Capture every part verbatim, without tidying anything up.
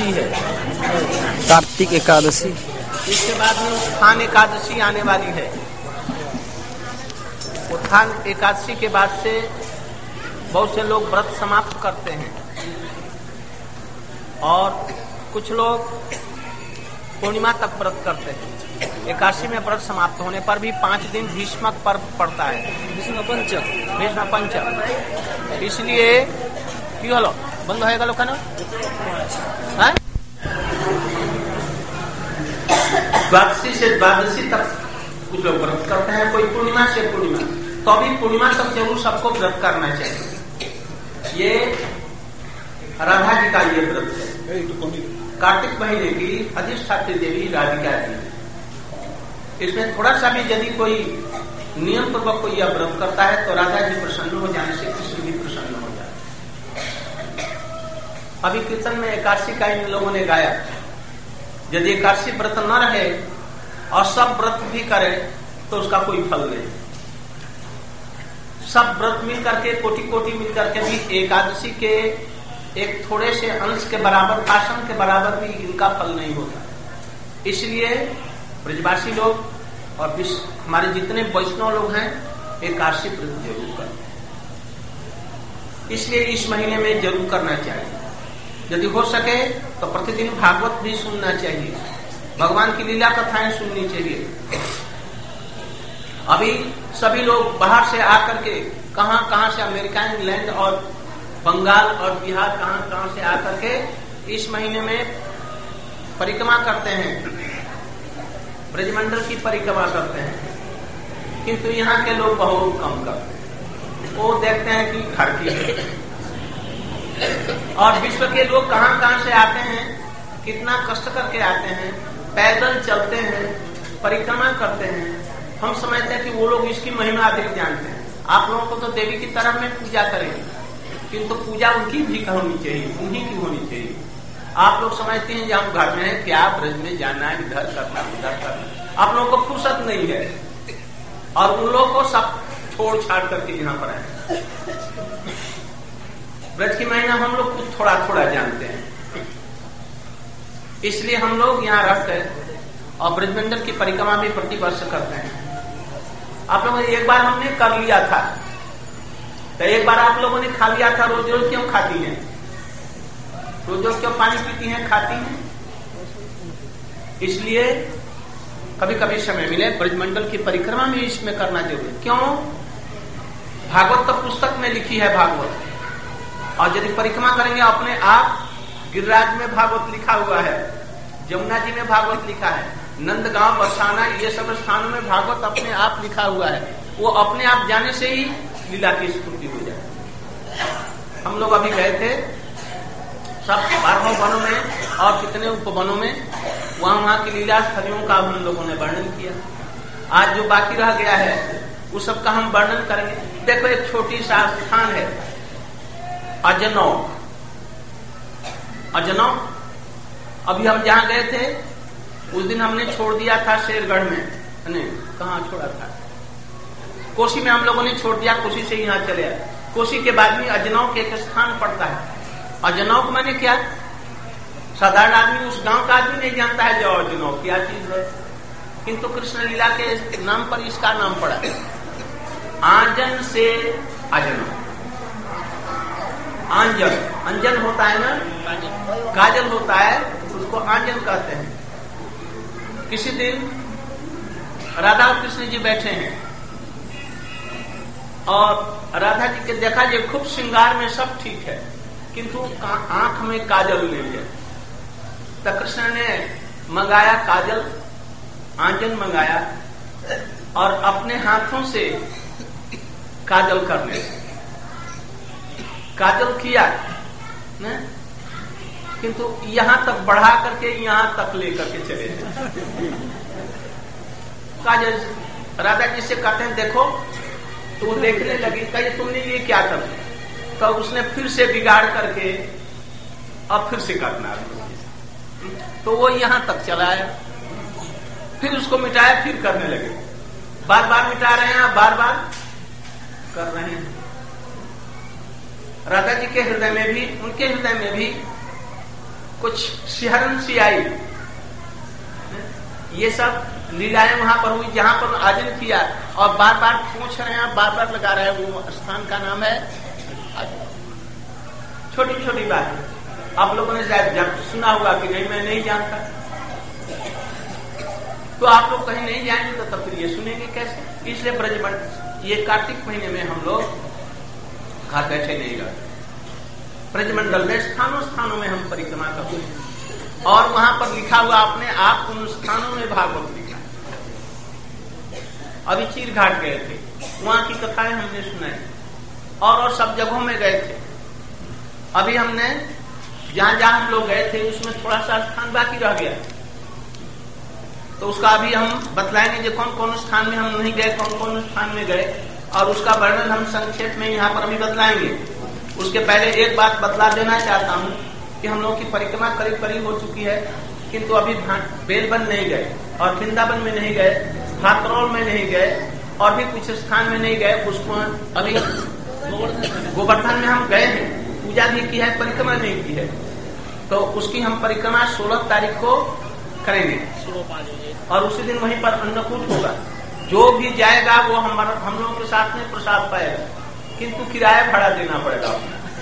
एकादशी है, कार्तिक एकादशी। इसके बाद में उत्थान एकादशी आने वाली है। उत्थान एकादशी के बाद से बहुत से लोग व्रत समाप्त करते हैं और कुछ लोग पूर्णिमा तक व्रत करते हैं। एकादशी में व्रत समाप्त होने पर भी पांच दिन भीष्मक पर्व पड़ता है, भीष्म पंचक। भीष्म पंचक। इसलिए क्यों हलो बंद होएगा लोग खाना है? द्वादशी से द्वादशी तक कुछ लोग व्रत करते हैं, कोई पूर्णिमा से पूर्णिमा, तो अभी पूर्णिमा तक जरूर सबको व्रत करना चाहिए। ये राधा जी का ये व्रत है, कार्तिक महीने की अधिष्ठात्री देवी राधिका जी। इसमें थोड़ा सा भी यदि कोई नियम पूर्वक कोई यह व्रत करता है तो राधा जी प्रसन्न हो जाने से कृष्ण भी प्रसन्न हो जाए। अभी कीर्तन में एकादशी का इन लोगों ने गाया, यदि एकादशी व्रत न रहे और सब व्रत भी करे तो उसका कोई फल नहीं। सब व्रत मिल करके कोटि कोटि मिल करके भी एकादशी के एक थोड़े से अंश के बराबर, आसन के बराबर भी इनका फल नहीं होता। इसलिए ब्रजवासी लोग और हमारे जितने वैष्णव लोग हैं एकादशी व्रत जरूर करें। इसलिए इस महीने में जरूर करना चाहिए। यदि हो सके तो प्रतिदिन भागवत भी सुनना चाहिए, भगवान की लीला कथाएं सुननी चाहिए। अभी सभी लोग बाहर से आकर के कहां कहां से, अमेरिका, इंग्लैंड और बंगाल और बिहार, कहां कहां से आकर के इस महीने में परिक्रमा करते हैं, ब्रजमंडल की परिक्रमा करते हैं। किंतु यहाँ के लोग बहुत कम करते हैं, वो देखते हैं कि घर की है। और विश्व के लोग कहां कहां से आते हैं, कितना कष्ट करके आते हैं, पैदल चलते हैं, परिक्रमा करते हैं। हम समझते हैं कि वो लोग इसकी महिमा अधिक जानते हैं। आप लोगों को तो देवी की तरफ में पूजा करेंगे, किंतु पूजा उनकी भी होनी चाहिए, उन्हीं की होनी चाहिए। आप लोग समझते हैं कि हम घर में हैं, क्या ब्रज में जाना है, इधर करना उधर करना। आप लोगों को फुर्सत नहीं है और उन लोगों को सब छोड़ छाड़ करके यहाँ पर आए। ब्रज की महिमा हम लोग कुछ थोड़ा थोड़ा जानते हैं, इसलिए हम लोग यहाँ रह कर और ब्रजमंडल की परिक्रमा भी प्रति वर्ष करते हैं। आप लोगों ने एक बार हमने कर लिया था, तो एक बार आप लोगों ने खा लिया था। रोज रोज क्यों खाती हैं? रोज रोज क्यों पानी पीती हैं, खाती हैं? इसलिए कभी कभी समय मिले ब्रजमंडल की परिक्रमा में इसमें करना जरूरी। क्यों? भागवत तो पुस्तक में लिखी है भागवत, और यदि परिक्रमा करेंगे अपने आप, गिरिराज में भागवत लिखा हुआ है, जमुना जी में भागवत लिखा है, नंदगांव, बरसाना, ये सब स्थानों में भागवत अपने आप लिखा हुआ है। वो अपने आप जाने से ही लीला की स्फूर्ति हो जाए। हम लोग अभी गए थे सब बारहों वनों में और कितने उपवनों में, वहां वहां की लीला स्थलियों का हम लोगों ने वर्णन किया। आज जो बाकी रह गया है उस सब का हम वर्णन करेंगे। देखो एक छोटी सा स्थान है अजनौ। अजनौ अभी हम जहां गए थे उस दिन हमने छोड़ दिया था शेरगढ़ में, नहीं कहाँ छोड़ा था, कोसी में हम लोगों ने छोड़ दिया। कोसी से यहाँ चले आए। कोसी के बाद में अजनौ के एक स्थान पड़ता है। अजनौ को मैंने क्या, साधारण आदमी, उस गांव का आदमी नहीं जानता है जो अजनौ क्या चीज है, किंतु कृष्ण लीला के नाम पर इसका नाम पड़ा। आंजन से अजनौ, आंजन, अंजन होता है ना, काजल होता है, उसको आंजन कहते हैं। किसी दिन राधा और कृष्ण जी बैठे हैं और राधा जी के देखा जी खूब श्रृंगार में सब ठीक है, किंतु आंख में काजल नहीं है। तो कृष्ण ने मंगाया काजल, आंजन मंगाया और अपने हाथों से काजल करने, काजल किया न? किंतु यहां तक बढ़ा करके यहां तक लेकर के चले थे। काजल राधा जी से कहते हैं देखो, तो वो देखने लगी, कहे तुमने ये क्या कर, तो उसने फिर से बिगाड़ करके अब फिर से काटना, तो वो यहां तक चलाया, फिर उसको मिटाया, फिर करने लगे। बार बार मिटा रहे हैं, बार बार कर रहे हैं। राधा जी के हृदय में भी, उनके हृदय में भी कुछ सिहरन सी आई। ये सब लीलाएं वहां पर हुई जहां पर आजन किया, और बार बार पूछ रहे हैं, बार बार लगा रहे हैं। वो स्थान का नाम है, छोटी छोटी बात है, आप लोगों ने शायद जब सुना होगा कि नहीं मैं नहीं जानता, तो आप लोग कहीं नहीं जाएंगे तो तब फिर ये सुनेंगे कैसे। इसलिए ब्रजमंडल, ये कार्तिक महीने में हम लोग घर बैठे नहीं रहते, ब्रजमंडल में स्थानों स्थानों में हम परिक्रमा करते हैं, और वहां पर लिखा हुआ अपने आप उन स्थानों में भागवत लिखा। अभी चीर घाट गए थे, वहां की कथाएं हमने सुनाई, और और सब जगहों में गए थे। अभी हमने जहां जहां हम लोग गए थे उसमें थोड़ा सा स्थान बाकी रह गया, तो उसका अभी हम बतलाएंगे जो कौन कौन स्थान में हम नहीं गए, कौन कौन स्थान में गए, और उसका वर्णन हम संक्षेप में यहाँ पर अभी बतलाएंगे। उसके पहले एक बात बतला देना चाहता हूँ कि हम लोग की परिक्रमा करीब करीब हो चुकी है, किंतु अभी बेलबंद नहीं गए, और वृंदावन में नहीं गए, भातरौल में नहीं गए, और भी कुछ स्थान में नहीं गए। उसको अभी गोवर्धन में हम गए हैं, पूजा भी की है, परिक्रमा नहीं की है, तो उसकी हम परिक्रमा सोलह तारीख को करेंगे, और उसी दिन वहीं पर अन्नकूट होगा। जो भी जाएगा वो हम हम लोगों के साथ में प्रसाद पाएगा, किंतु किराया भाड़ा देना पड़ेगा।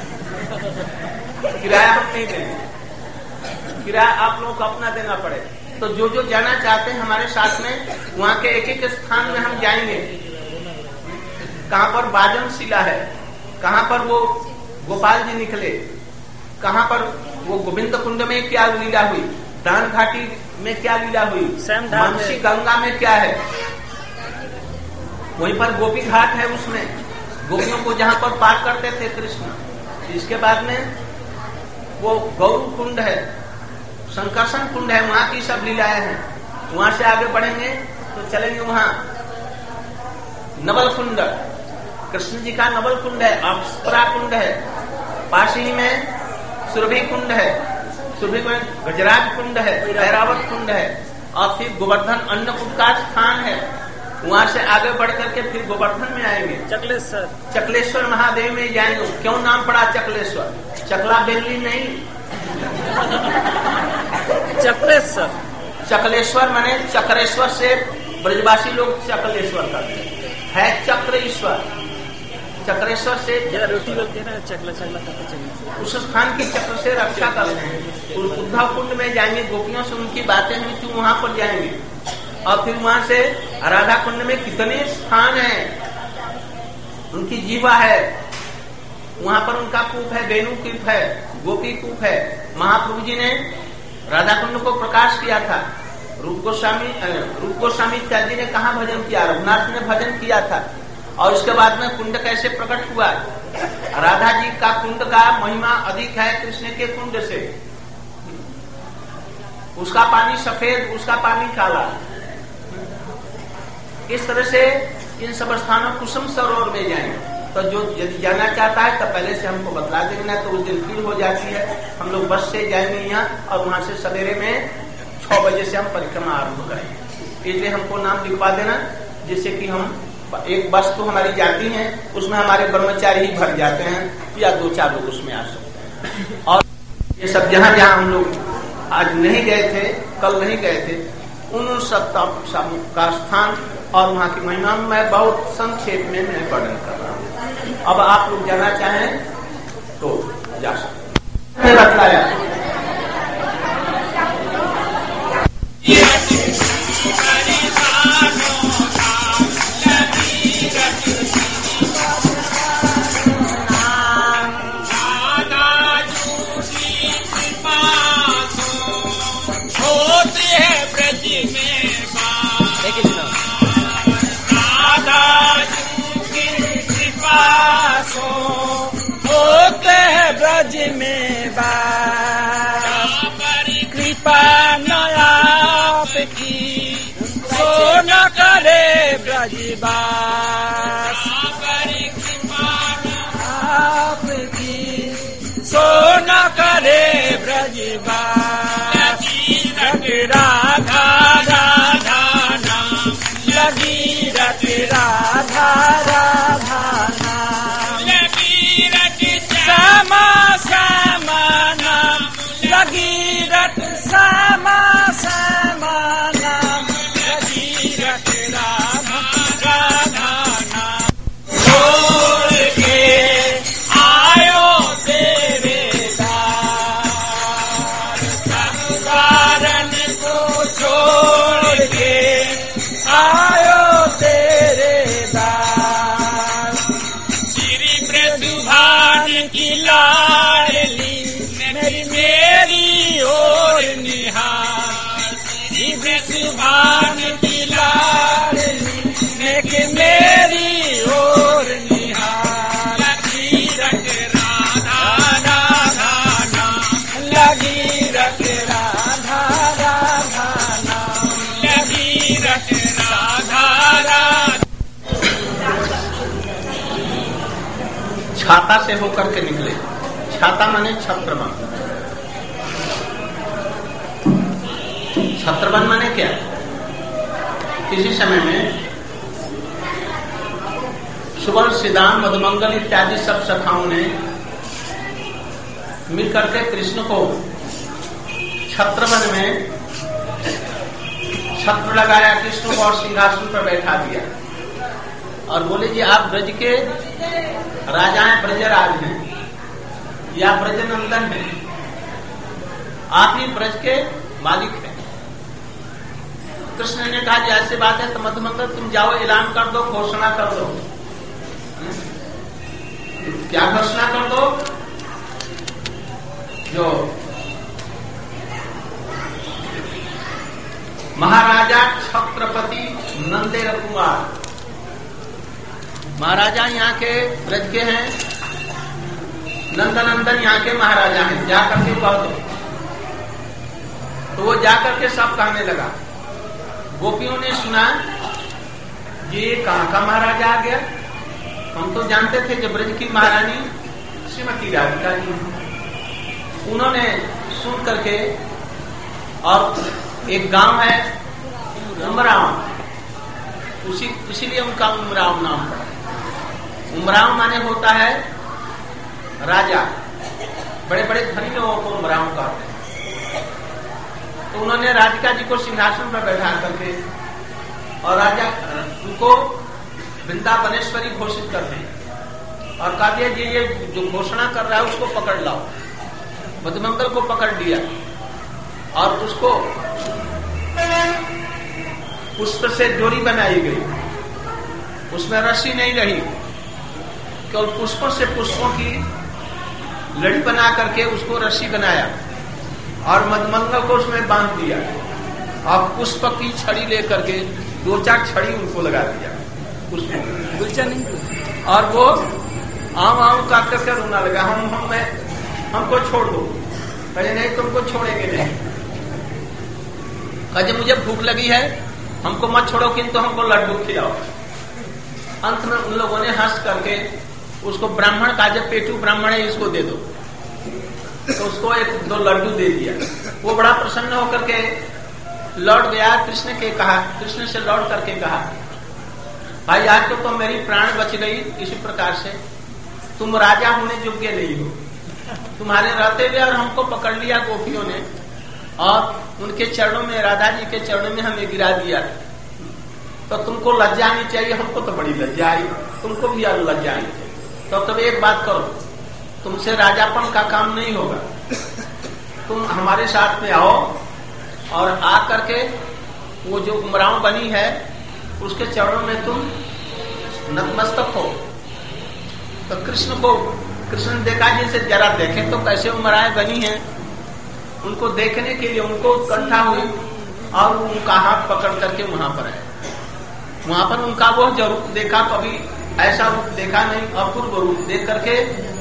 किराया हम नहीं देंगे, किराया आप लोगों को अपना देना पड़ेगा। तो जो जो जाना चाहते हैं हमारे साथ में, वहाँ के एक एक स्थान में हम जाएंगे। कहाँ पर बाजन शिला है, कहाँ पर वो गोपाल जी निकले, कहाँ पर वो गोविंद कुंड में क्या लीला हुई, दान घाटी में क्या लीला हुई, मानसी गंगा में क्या है, वहीं पर गोपी घाट है, उसमें गोपियों को जहाँ पर पार करते थे कृष्ण। इसके बाद में वो गौर कुंड है, संकर्षण कुंड है, वहां की सब लीलाएं हैं। वहां से आगे बढ़ेंगे तो चलेंगे वहां नवल कुंड, कृष्ण जी का नवल कुंड है, अप्सरा कुंड है, पास ही में सुरभि कुंड है, सुरभि में गजराज कुंड है, ऐरावत कुंड है, और फिर गोवर्धन अन्नकूट का स्थान है। वहां से आगे बढ़ करके फिर गोवर्धन में आएंगे, चकलेश्वर चकलेश्वर महादेव में जाएंगे। क्यों नाम पड़ा चकलेश्वर? चकला बेली नहीं, चकलेश्वर चकलेश्वर माने चक्रेश्वर से ब्रजवासी लोग चकलेश्वर करते है, चक्र ईश्वर। चक्रेश्वर से रोटी बोलते ना, चकला चकला करते, उस स्थान की चक्र से रक्षा करते हैं। उद्धव कुंड में जाएंगे, गोपियों से उनकी बातें हुई थी, वहां पर जाएंगे, और फिर वहां से राधा कुंड में कितने स्थान हैं, उनकी जीवा है, वहां पर उनका कूप है, वेणु कूप है, गोपी कूप है। महाप्रभु जी ने राधा कुंड को प्रकाश किया था। रूप गोस्वामी रूप गोस्वामी इत्यादि ने कहा भजन किया, रघुनाथ ने भजन किया था। और उसके बाद में कुंड कैसे प्रकट हुआ? राधा जी का कुंड का महिमा अधिक है कृष्ण के कुंड से। उसका पानी सफेद, उसका पानी काला। इस तरह से इन सब स्थानों कुसुम सरोवर में जाएंगे। तो जो यदि जाना चाहता है तो पहले से हमको बतला देना, तो उस दिन भीड़ हो जाती है। हम लोग बस से जाएंगे यहाँ, और वहां से सवेरे में छह बजे से हम परिक्रमा आरम्भ करेंगे। इसलिए हमको नाम लिखवा देना, जिससे कि हम एक बस तो हमारी जाती है, उसमें हमारे कर्मचारी ही भर जाते हैं, या दो चार लोग उसमें आ सकते हैं। और ये सब जहाँ जहाँ हम लोग आज नहीं गए थे, कल नहीं गए थे, उन सब का स्थान और वहाँ की महिमा मैं बहुत संक्षेप में मैं वर्णन कर रहा हूँ। अब आप लोग जाना चाहें तो जा सकते हैं। बतलाया ब्रज में बास कृपा नयाप की सो न करे ब्रजबास, आप की सो न करे ब्रजबास। राधा राधा नाम लगी रट, राधा राधा श्यामा श्यामा नाम लगी भान की लाडली नेक मेरी ओर निहार लगी रख राधा राधा नाम लगी रख राधा राधा नाम लगी रख राधा राधा। छाता से होकर के निकले। छाता माने छत्रवन। छत्रवन माने क्या? किसी समय में सुवर्ण सिद्धांत मधुमंगल इत्यादि सब सखाओं ने मिलकर के कृष्ण को छत्रवन में छत्र लगाया, कृष्ण को और सिंहासन पर बैठा दिया और बोले जी आप ब्रज के राजा हैं, ब्रजराज हैं या ब्रजनंदन हैं, आप ही ब्रज के मालिक हैं। कृष्ण ने कहा जी ऐसी बात है तो मधुमंगल तुम जाओ, ऐलान कर दो, घोषणा कर दो। क्या घोषणा कर दो? जो महाराजा छत्रपति नंदेर कुमार, महाराजा यहाँ के ब्रज के हैं, नंदनंदन यहाँ के महाराजा हैं, जाकर के कह दो। तो वो जाकर के सब कहने लगा। गोपियों ने सुना ये कहाँ का महाराजा आ गया, हम तो जानते थे जो ब्रज की महारानी श्रीमती राधिका जी। उन्होंने सुन करके, और एक गांव है उमराव, उसी इसीलिए उनका उमराव नाम पड़ा। उमराव माने होता है राजा, बड़े बड़े धनी लोगों को उमराव कहते हैं। तो उन्होंने राधिका जी को सिंहासन पर बैठा करके और राजा उनको वृंदावनेश्वरी घोषित कर दी और कहा दिया जी ये जो घोषणा कर रहा है उसको पकड़ लाओ। मधुमंगल को पकड़ लिया और उसको पुष्प से डोरी बनाई गई, उसमें रस्सी नहीं रही, केवल पुष्पों से पुष्पों की लड़ी बना करके उसको रस्सी बनाया और मधुमंगल को उसमें बांध दिया और पुष्प की छड़ी लेकर के दो चार छड़ी उनको लगा दिया पुष्प, और वो आम आम का करके रोना लगा, हम हम हमको छोड़ दो। कहे नहीं तुमको छोड़ेंगे नहीं। कहे मुझे भूख लगी है, हमको मत छोड़ो किंतु हमको लड्डू खिलाओ। अंत में उन लोगों ने हंस करके उसको ब्राह्मण का, जब पेटू ब्राह्मण है इसको दे दो, तो उसको एक दो लड्डू दे दिया। वो बड़ा प्रसन्न होकर के लौट गया। कृष्ण के कहा, कृष्ण से लौट करके कहा भाई आज तो, तो मेरी प्राण बच गई। इसी प्रकार से तुम राजा होने योग्य नहीं हो, तुम्हारे रहते हुए और हमको पकड़ लिया गोपियों ने और उनके चरणों में, राधा जी के चरणों में हमें गिरा दिया। तो तुमको लज्जा आनी चाहिए, हमको तो बड़ी लज्जा आई, तुमको भी लज्जा आनी चाहिए। तो तब एक बात करो, तुमसे राजापन का काम नहीं होगा, तुम हमारे साथ में आओ और आ करके वो जो उमराव बनी है उसके चरणों में तुम नतमस्तक हो। तो कृष्ण को, कृष्ण ने देखा जी से जरा देखें तो कैसे उमराएं बनी हैं। उनको देखने के लिए उनको उत्कंठा हुई और उनका हाथ पकड़ करके वहां पर आए। वहां पर उनका वो जो रूप देखा, कभी ऐसा रूप देखा नहीं, अपूर्व रूप देख करके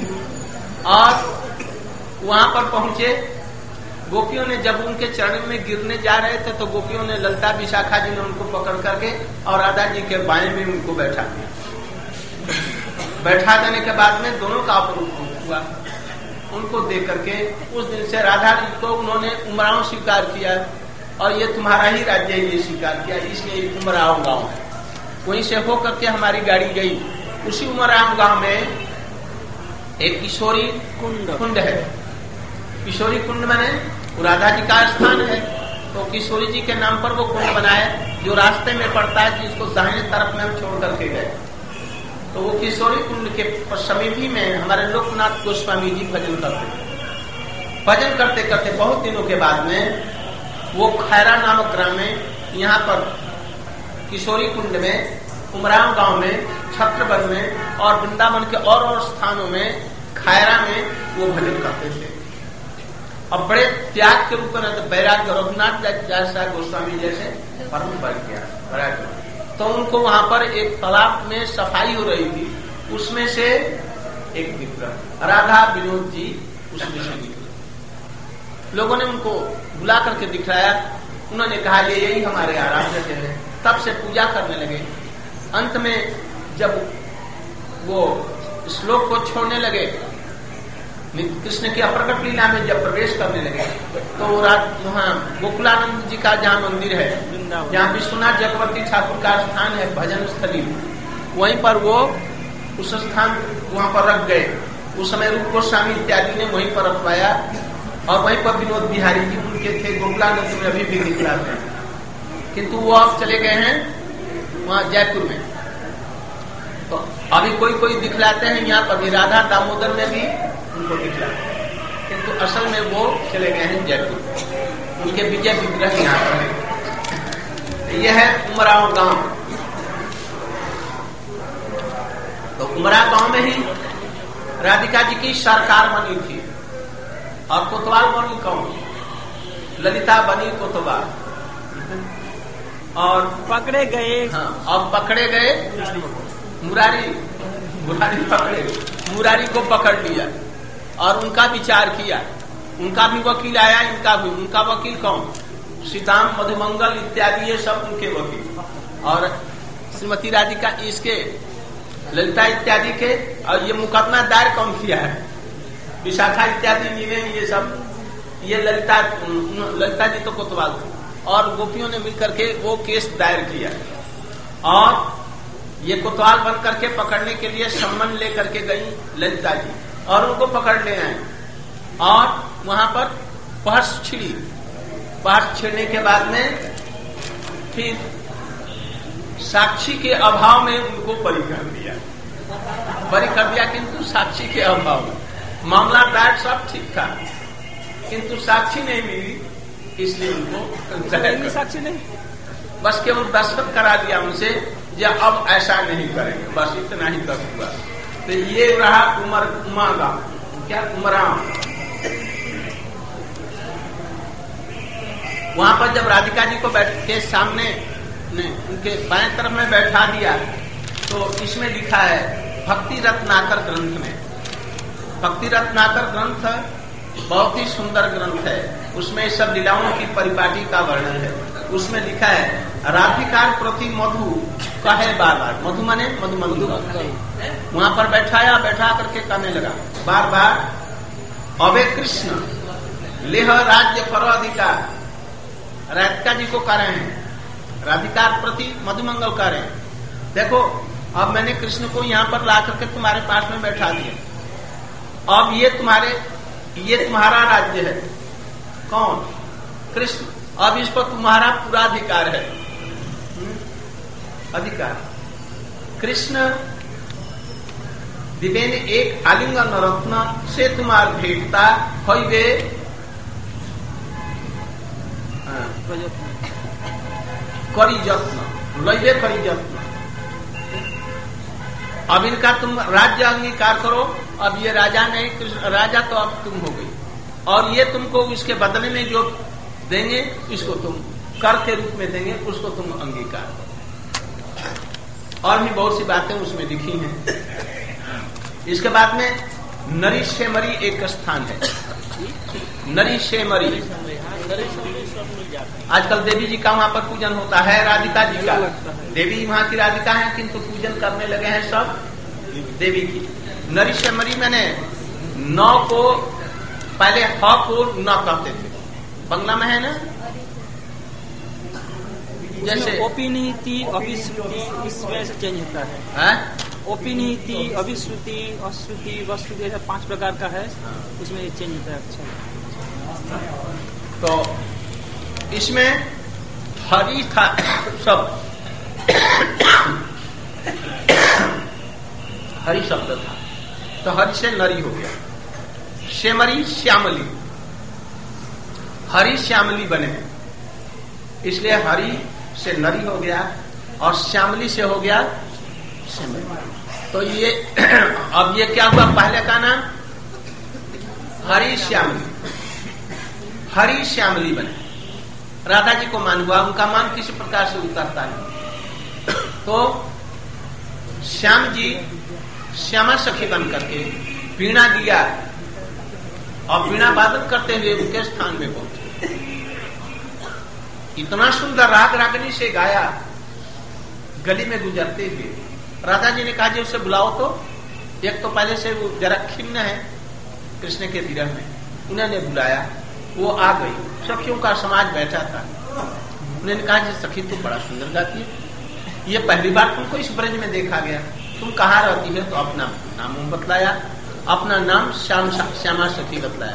और वहां पर पहुंचे। गोपियों ने जब उनके चरण में गिरने जा रहे थे तो गोपियों ने, ललता विशाखा जी ने उनको पकड़ करके और राधा जी के बाएं में उनको बैठा दिया। बैठा देने के बाद में दोनों का अपरूप हुआ। उनको देख करके उस दिन से राधा जी को उन्होंने उमराव स्वीकार किया और ये तुम्हारा ही राज्य है ये स्वीकार किया, इसलिए उमराव गांव है। वहीं से होकर के हमारी गाड़ी गई। उसी उमराव गांव में एक किशोरी कुंड कुंड है। किशोरी कुंड माने राधा जी का स्थान है, तो किशोरी जी के नाम पर वो कुंड बनाया जो रास्ते में पड़ता है, जिसको दाहिने तरफ में हम छोड़ करके गए। तो वो किशोरी कुंड के समीपी में हमारे लोकनाथ गोस्वामी जी भजन करते भजन करते करते बहुत दिनों के बाद में वो खैरा नामक ग्राम में, यहाँ पर किशोरी कुंड में, उमराव गांव में, छत्रवन में और वृंदावन के और और स्थानों में, खैरा में वो भजन करते थे। अब बड़े त्याग के रूप में तो बैराग्य रघुनाथ जैसा गोस्वामी जैसे परम बढ़ गया। तो उनको वहां पर एक तालाब में सफाई हो रही थी, उसमें से एक विग्रह राधा विनोद जी उसमें से निकले। लोगों ने उनको बुला करके दिखाया, उन्होंने कहा ये यही हमारे आराध्य है। तब से पूजा करने लगे। अंत में जब वो श्लोक को छोड़ने लगे, कृष्ण की अप्रकट लीला में जब प्रवेश करने लगे, तो वहाँ गोकुलानंद जी का जहाँ मंदिर है, जहाँ विश्वनाथ चक्रवर्ती ठाकुर का स्थान है, भजन स्थली, वहीं पर वो उस स्थान वहाँ पर रख गए। उस समय रूप गोस्वामी इत्यादि ने वहीं पर रखवाया और वहीं पर विनोद बिहारी जी उनके थे। गोकुलानंद में अभी भी दिखलाते हैं, किंतु वो अब चले गए हैं वहाँ जयपुर में। तो अभी कोई कोई दिखलाते हैं यहाँ पर, राधा दामोदर में भी उनको दिखलाते हैं, किंतु असल में वो चले गए हैं जयपुर। उनके विजय विग्रह यहाँ पर है। यह है उमराव गांव। तो उमराव गांव में ही राधिका जी की सरकार बनी थी और कोतवाल बनी कौन? ललिता बनी कोतवाल। और पकड़े गए। हाँ, अब पकड़े गए मुरारी। मुरारी पकड़े गए, मुरारी को पकड़ लिया और उनका विचार किया। उनका भी वकील आया, इनका भी। उनका वकील कौन? सीताम, मधुमंगल इत्यादि, ये सब उनके वकील। और श्रीमती राधिका इसके ललिता इत्यादि के। और ये मुकदमा दायर कौन किया है? विशाखा इत्यादि मिले, ये सब ये ललिता ललिता जी तो कोतवाल थे और गोपियों ने मिलकर के वो केस दायर किया। और ये कोतवाल बन करके पकड़ने के लिए सम्मन लेकर के गई ललिता जी और उनको पकड़ ले आए। और वहां पर पहस छिड़ी। पहस छिड़ने के बाद में फिर साक्षी के अभाव में उनको बरी कर दिया। बरी कर दिया किंतु साक्षी के अभाव में। मामला दायर सब ठीक था, किंतु साक्षी नहीं मिली, इसलिए उनको साक्षी नहीं, बस केवल दस्तखत करा दिया उनसे, या अब ऐसा नहीं करेंगे, बस इतना ही दस हुआ। तो ये रहा उमर उमा गांव। क्या उमराम। वहां पर जब राधिका जी को बैठ के सामने ने उनके बाएं तरफ में बैठा दिया, तो इसमें लिखा है भक्ति रत्नाकर ग्रंथ में। भक्ति रत्नाकर ग्रंथ बहुत ही सुंदर ग्रंथ है। उसमें सब लीलाओं की परिपाटी का वर्णन है। उसमें लिखा है राधिकार प्रति मधु कहे बार बार। मधु माने मधुमंगल। वहां पर बैठाया, बैठा करके कहने लगा बार बार, अबे कृष्ण लेह राज्य पर अधिकार। राधिका जी को कह रहे हैं, राधिकार प्रति मधुमंगल कह रहे हैं, देखो अब मैंने कृष्ण को यहाँ पर ला करके तुम्हारे पास में बैठा दिया। अब ये तुम्हारे ये तुम्हारा राज्य है। कौन? कृष्ण। अब इस पर तुम्हारा पूरा अधिकार है। अधिकार। कृष्ण दिवेन एक आलिंगन रत्न से तुम्हार भेटता होइबे करी जत्न, लइबे करी जत्न। अब इनका तुम राज्य अंगीकार करो। अब ये राजा नहीं, कृष्ण राजा तो अब तुम हो गई, और ये तुमको इसके बदले में जो देंगे इसको तुम कर के रूप में देंगे, उसको तुम अंगीकार करो। और भी बहुत सी बातें उसमें लिखी हैं। इसके बाद में नरी शेमरी एक स्थान है। नरी शेमरी आजकल देवी जी का वहां पर पूजन होता है, राधिका जी का। देवी वहां की राधिका है, किंतु पूजन करने लगे हैं सब देवी की। नरी शेमरी मैंने नौ को पहले ह को न कहते थे, बंगला में है ना, जैसे ओपिनीति अभिश्रुति इसमें से चेंज होता है, है? ओपिनीति अभिश्रुति अश्रुति वस्तुति ऐसा पांच प्रकार का है, उसमें चेंज होता है। अच्छा, तो इसमें हरि था शब्द, हरि शब्द था, तो हरि से नरी हो गया। शेमरी श्यामली, हरि श्यामली बने, इसलिए हरि से नरी हो गया और श्यामली से हो गया शेमली। तो ये अब ये क्या हुआ? पहले का नाम हरि श्यामली, हरी श्यामली बने। राधा जी को मान हुआ, उनका मान किसी प्रकार से उतरता नहीं। तो श्याम जी श्यामा सखी बन करके वीणा दिया और वीणा वादन करते हुए उनके स्थान में पहुंचे। इतना सुंदर राग रागनी से गाया। गली में गुजरते हुए राधा जी ने कहा जी उसे बुलाओ। तो एक तो पहले से वो जरा खिन्न है कृष्ण के विरह में, उन्होंने बुलाया, वो आ गई। सखियों का समाज बैठा था। उन्होंने कहा जी सखी तुम बड़ा सुंदर गाती है, ये पहली बार तुमको इस ब्रज में देखा गया, तुम कहाँ रहती है? तो अपना नाम बतलाया, अपना नाम श्याम श्यामा सखी बतलाया।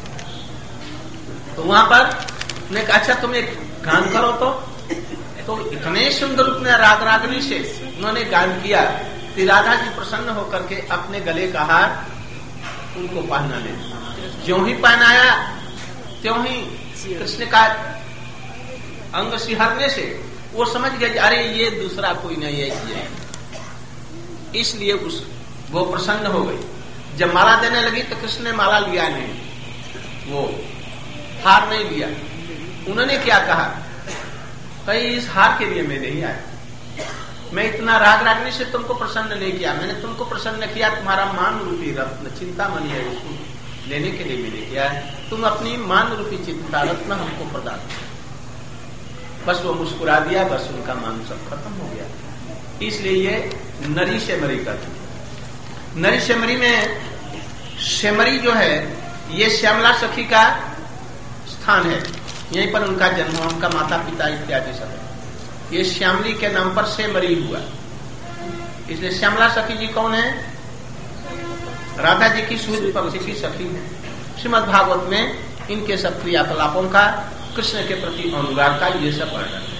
तो वहां पर उन्होंने कहा अच्छा तुम एक गान करो। तो तो इतने सुंदर उतने राग रागनी से उन्होंने गान किया कि राधा जी प्रसन्न होकर के अपने गले का हार उनको पहना ले। ज्यों ही पहनाया त्यों ही कृष्ण का अंग सिहरने से वो समझ गए अरे ये दूसरा कोई नहीं है ये, इसलिए उस वो प्रसन्न हो गई। जब माला देने लगी तो कृष्ण ने माला लिया नहीं, वो हार नहीं लिया। उन्होंने क्या कहा भाई इस हार के लिए मैं नहीं आया, मैं इतना राग रागनी से तुमको प्रसन्न नहीं किया, मैंने तुमको प्रसन्न किया तुम्हारा मान रूपी रत्न चिंतामणि है उसको लेने के लिए मैंने किया है, तुम अपनी मान रूपी चिंता रत्न हमको प्रदान। बस वो मुस्कुरा दिया, बस उनका मान सब खत्म हो गया। इसलिए ये नरी शेमरी का थी। नरी शेमरी में शेमरी जो है ये श्यामला सखी का स्थान है, यहीं पर उनका जन्म, उनका माता पिता इत्यादि सब है। ये श्यामली के नाम पर शेमरी हुआ। इसलिए श्यामला सखी जी कौन है? राधा जी की सूर्य पक्ष की सखी है। श्रीमद् भागवत में इनके सब क्रियाकलापों का, कृष्ण के प्रति अनुराग का ये सब वर्णन है।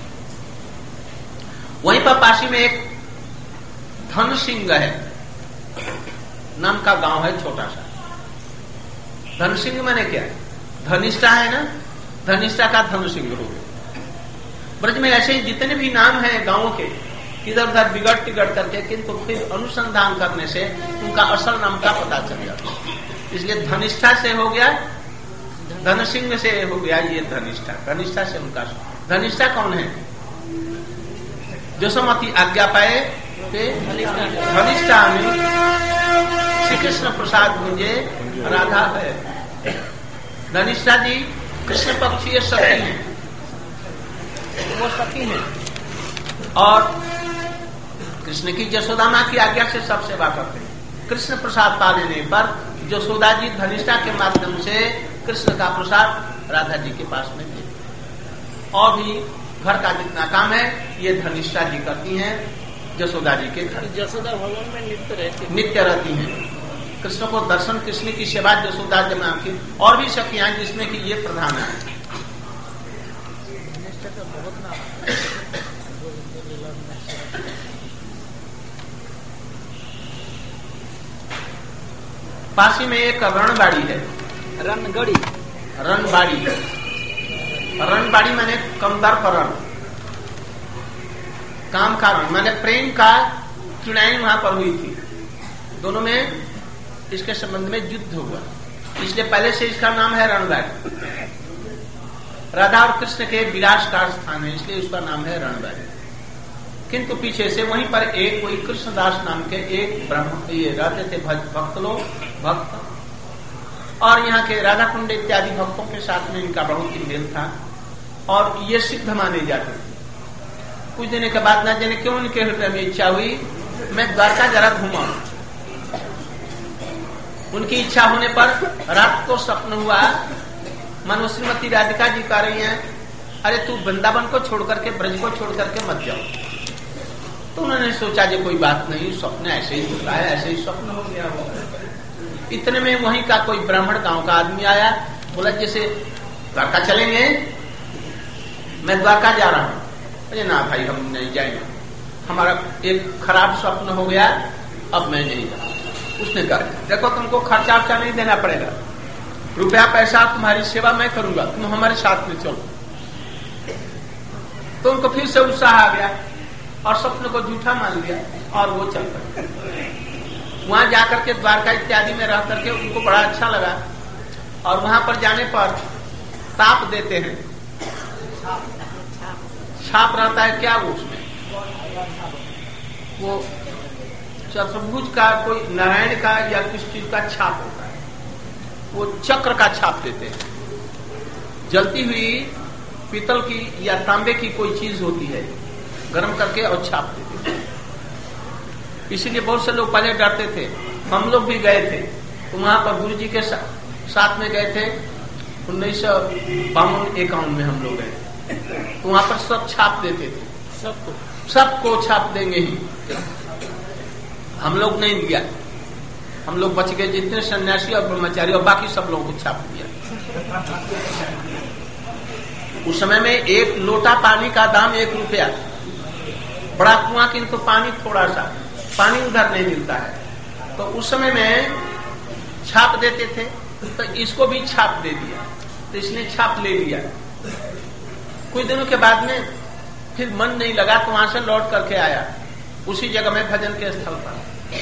वहीं पर पासी में एक धन सिंह है नाम का गांव है, छोटा सा। धन सिंह मैंने क्या धनिष्ठा है ना, धनिष्ठा का धन सिंह हो गया। ब्रज में ऐसे ही जितने भी नाम हैं गांवों के इधर उधर बिगड़ टिगड़ करके, किंतु फिर अनुसंधान करने से उनका असल नाम का पता चल जाता। इसलिए धनिष्ठा से हो गया, धन सिंह से हो गया ये धनिष्ठा। धनिष्ठा से उनका धनिष्ठा कौन है? जसोमती आज्ञा पाए धनिष्ठा में श्री कृष्ण प्रसाद मुझे राधा है। धनिष्ठा जी कृष्ण पक्षीय सखी हैं, वो सखी हैं और कृष्ण की यशोदा मां की आज्ञा से सब सेवा करते हैं। कृष्ण प्रसाद पा लेने पर यशोदा जी धनिष्ठा के माध्यम से कृष्ण का प्रसाद राधा जी के पास में दे, और भी घर का जितना काम है ये धनिष्ठा जी करती हैं यशोदा जी के घर। यशोदा भवन में नित्य रहती नित्य रहती हैं। कृष्ण को दर्शन, कृष्ण की सेवा यशोदा जमा की, और भी सखियां जिसमें कि ये प्रधान है। पासी में एक रणबाड़ी है, रणगड़ी रणबाड़ी रणबाड़ी मैंने कमदार पर रण, काम का रण मैंने प्रेम का चुनाई वहां पर हुई थी। दोनों में इसके संबंध में युद्ध हुआ, इसलिए पहले से इसका नाम है रणबाड़ी। राधा और कृष्ण के विलास का स्थान है, इसलिए उसका नाम है रणबाड़ी। किंतु पीछे से वहीं पर एक कोई कृष्णदास नाम के एक ब्रह्म ये रहते थे भक्त लोग, भक्त, और यहाँ के राधा कुंड इत्यादि भक्तों के साथ में इनका बहुत ही मेल था और ये सिद्ध माने जाते थे। कुछ दिन के बाद न जाने क्यों उनके हृदय में इच्छा हुई मैं द्वारका जरा घूमा। उनकी इच्छा होने पर रात को स्वप्न हुआ, मनो श्रीमती राधिका जी कह रही हैं अरे तू वृंदावन को छोड़ करके, ब्रज को छोड़ करके मत जाओ। तो उन्होंने सोचा जो कोई बात नहीं, स्वप्न ऐसे ही होता है, ऐसे ही स्वप्न हो गया हो। इतने में वहीं का कोई ब्राह्मण गांव का आदमी आया, बोला जैसे द्वारका चलेंगे, मैं द्वारका जा रहा हूं। अरे ना भाई हम नहीं जाएंगे, हमारा एक खराब स्वप्न हो गया, अब मैं नहीं जा। उसने कहा देखो तुमको खर्चा वर्चा नहीं देना पड़ेगा, रुपया पैसा तुम्हारी सेवा मैं करूंगा, तुम हमारे साथ में चलो। तो उनको फिर से उत्साह आ गया और स्वप्न को झूठा मान लिया और वो चल पड़े। वहां जाकर के द्वारका इत्यादि में रह करके उनको बड़ा अच्छा लगा और वहां पर जाने पर ताप देते हैं, छाप रहता है क्या वो उसमें, वो चतुर्भुज का कोई नारायण का या किस चीज का छाप होता है, वो चक्र का छाप देते हैं। जलती हुई पीतल की या तांबे की कोई चीज होती है, गर्म करके और छाप देते हैं। इसीलिए बहुत से लोग पहले डरते थे, हम लोग भी गए थे तो वहां पर गुरु जी के साथ में गए थे, उन्नीस सौ बावन इक्यावन में हम लोग गए, तो वहां पर सब छाप देते थे, सबको सबको छाप देंगे ही। हम लोग नहीं दिया, हम लोग बच गए, जितने सन्यासी और ब्रह्मचारी और बाकी सब लोगों को छाप दिया। उस समय में एक लोटा पानी का दाम एक रुपया, बड़ा कुआं किंतु पानी थोड़ा सा, पानी उधर नहीं मिलता है, तो उस समय में छाप देते थे, तो इसको भी छाप दे दिया, तो इसने छाप ले लिया। कुछ दिनों के बाद में फिर मन नहीं लगा तो वहां से लौट करके आया उसी जगह में भजन के स्थल पर।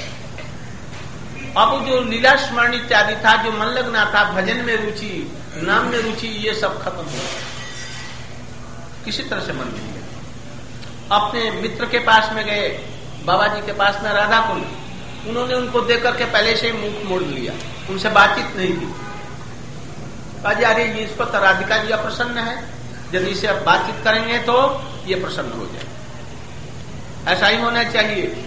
अब जो लीला स्मरण इत्यादि था, जो मन लगना था, भजन में रुचि, नाम में रुचि, ये सब खत्म हो गया, किसी तरह से मन नहीं गया। अपने मित्र के पास में गए, बाबा जी के पास में राधा कुंड, उन्होंने उनको देख करके पहले से ही मुख मोड़ लिया, उनसे बातचीत नहीं की। कहा अरे ये इस पर राधिका जी अप्रसन्न है, यदि इसे अब बातचीत करेंगे तो ये प्रसन्न हो जाए। ऐसा ही होना चाहिए।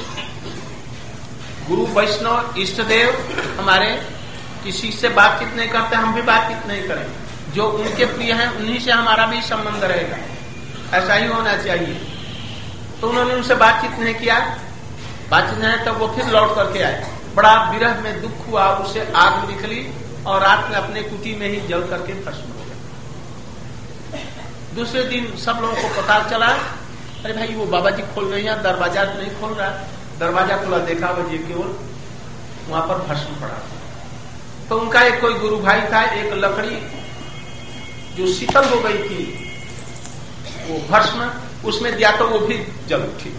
गुरु वैष्णव इष्ट देव हमारे किसी से बातचीत नहीं करते, हम भी बातचीत नहीं करें, जो उनके प्रिय हैं उन्हीं से हमारा भी संबंध रहेगा, ऐसा ही होना चाहिए। तो उन्होंने उनसे बातचीत नहीं किया, बातचीत नहीं, तब वो फिर लौट करके आए। बड़ा विरह में दुख हुआ, उससे आग निकली और रात में अपने कुटी में ही जल करके भस्म हो गए। दूसरे दिन सब लोगों को पता चला, अरे भाई वो बाबा जी खोल रहे हैं, दरवाजा नहीं खोल रहा, दरवाजा खुला, देखा वो जी केवल वहां पर भस्म पड़ा। तो उनका एक कोई गुरु भाई था, एक लकड़ी जो शीतल हो गई थी वो भस्म उसमें दिया तो वो भी जल उठी।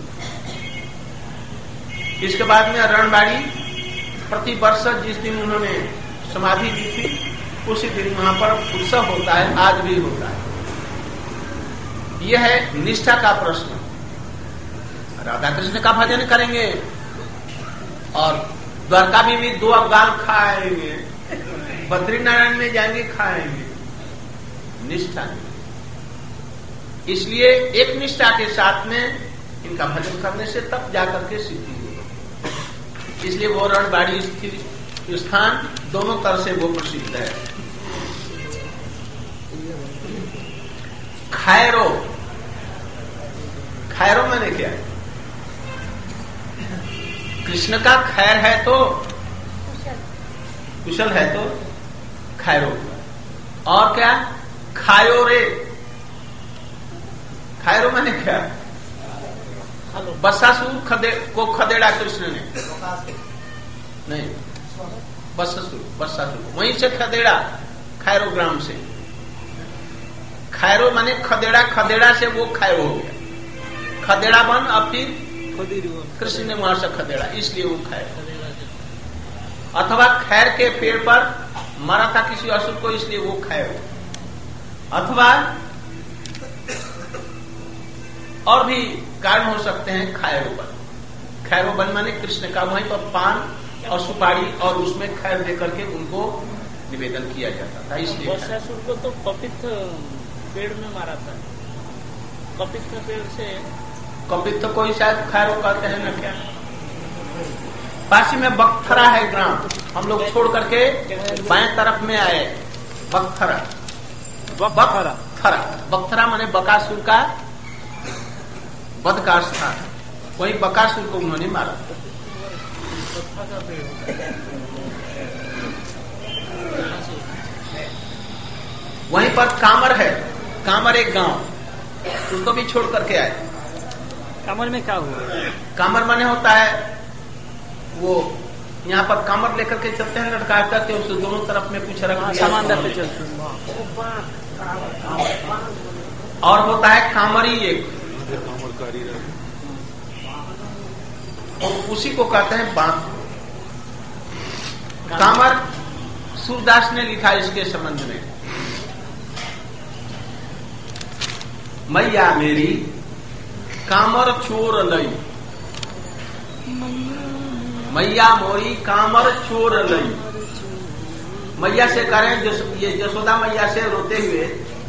इसके बाद में रणबाड़ी प्रति वर्ष जिस दिन उन्होंने समाधि दी थी उसी दिन वहां पर उत्सव होता है, आज भी होता है। यह है निष्ठा का प्रश्न। राधा कृष्ण का भजन करेंगे और द्वारका में भी दो अवगाल खाएंगे, बद्रीनारायण में जाएंगे खाएंगे, निष्ठा नहीं। इसलिए एक निष्ठा के साथ में इनका भजन करने से तब जाकर के सिद्धि होगी। इसलिए वो रणबाड़ी स्थित स्थान दोनों तरह से वो प्रसिद्ध है। खैरो, खैरो मैंने क्या है? कृष्ण का खैर है तो कुशल है तो खैरो, और क्या खायो रे, खैरो मैंने क्या? बसासुर खदे, को खदेड़ा कृष्ण ने, नहीं बसासुर, बसासुर वहीं से खदेड़ा, खैरो ग्राम से। खैरो माने खदेड़ा, खदेड़ा से वो खैरो हो गया, खदेड़ा बन अब फिर कृष्ण ने वहां से खदेड़ा, इसलिए वो खैर। अथवा खैर के पेड़ पर मरा था किसी असुर को, इसलिए वो खैर। अथवा और भी कारण हो सकते हैं खैरोबन। खैरोबन माने कृष्ण का वहीं पर पान और सुपारी और उसमें खैर देकर के उनको निवेदन किया जाता था, इसलिए। असुर को तो कपित पेड़ में मारा था, कपित पेड़ से, कपित तो कोई शायद खैरो कहते हैं ना क्या। पासी में बकथरा है ग्राम, हम लोग छोड़ करके बाएं तरफ में आए, बकथरा, बकथरा, बकथरा माने बकासुर का वध का स्थान, वही बकासुर को उन्होंने मारा। वहीं पर कामर है, कामर एक गांव, उसको भी छोड़ करके आए। कामर में क्या हुआ? कामर माने होता है वो यहाँ पर कामर लेकर के चलते हैं, लटका करके उसके दोनों तरफ में कुछ रख दिया, सामान रखते चलते हैं। और होता है कामरी एक, और उसी को कहते हैं बांध। कामर सूरदास ने लिखा इसके संबंध में, मैया मेरी कामर चोर लई, मैया मोरी कामर चोर लई। मैया से करें जो ये यशोदा मैया से रोते हुए,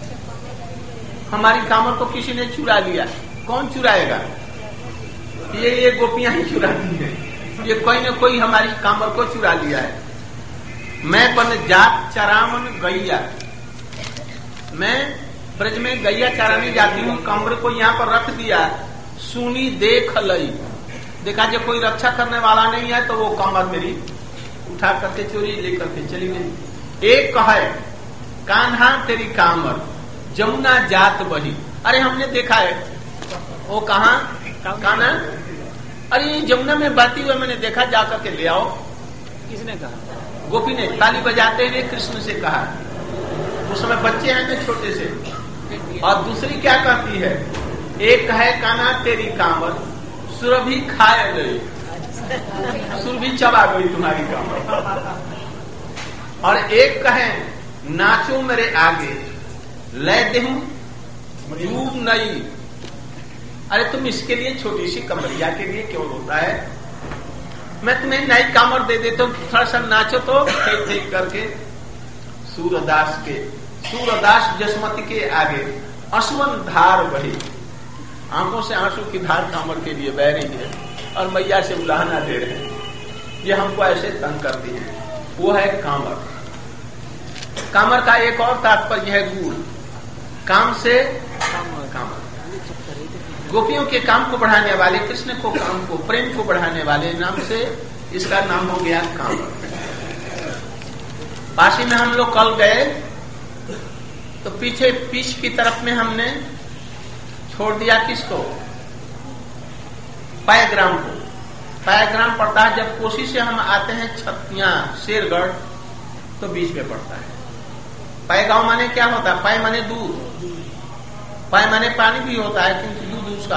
हमारी कामर को किसी ने चुरा लिया। कौन चुराएगा? ये ये गोपियां ही चुराती है। ये कोई न कोई हमारी कामर को चुरा लिया है। मैं बन जात चरामन गैया, मैं ब्रज में गैया चराने जाती हूँ, कामर को यहाँ पर रख दिया। सुनी देख लई, देखा जब कोई रक्षा करने वाला नहीं है तो वो कामर मेरी उठा करके चोरी लेकर के चली गई। एक है कान्हा तेरी कामर जमुना जात बही। अरे हमने देखा है वो कहाँ कान्हा, अरे ये जमुना में बहती हुए मैंने देखा, जाकर के ले आओ। किसने कहा? गोपी ने ताली बजाते हुए कृष्ण से कहा। उस समय बच्चे हैं ना छोटे से। और दूसरी क्या कहती है? एक है कान्हा तेरी कामर सुरभि खाए गई, सुरभि चबा गई तुम्हारी कामर। और एक कहे नाचो मेरे आगे ले देहूं डूब नहीं। अरे तुम इसके लिए छोटी सी कमरिया के लिए क्यों रोता है? मैं तुम्हें नई कामर दे देता हूं, थोड़ा सा नाचो तो फेंक फेंक करके। सूरदास के सूरदास जसमती के आगे अश्वन धार बही, आंखों से आंसू की धार कामर के लिए बह रही है और मैया से उलाहना दे रहे हैं। ये हमको ऐसे तंग करती है। वो है कामर। कामर का एक और तात्पर्य है गुण, काम से कामर। गोपियों के काम को बढ़ाने वाले, कृष्ण को काम को प्रेम को बढ़ाने वाले नाम से इसका नाम हो गया कामर। काशी में हम लोग कल गए तो पीछे पीछ की तरफ में हमने छोड़ दिया किसको? पायग्राम को। पायग्राम पड़ता है जब कोशी से हम आते हैं छतिया शेरगढ़, तो बीच में पड़ता है। पायगांव माने क्या होता है? पाय माने दूध, पाय माने पानी भी होता है, क्योंकि दूध उसका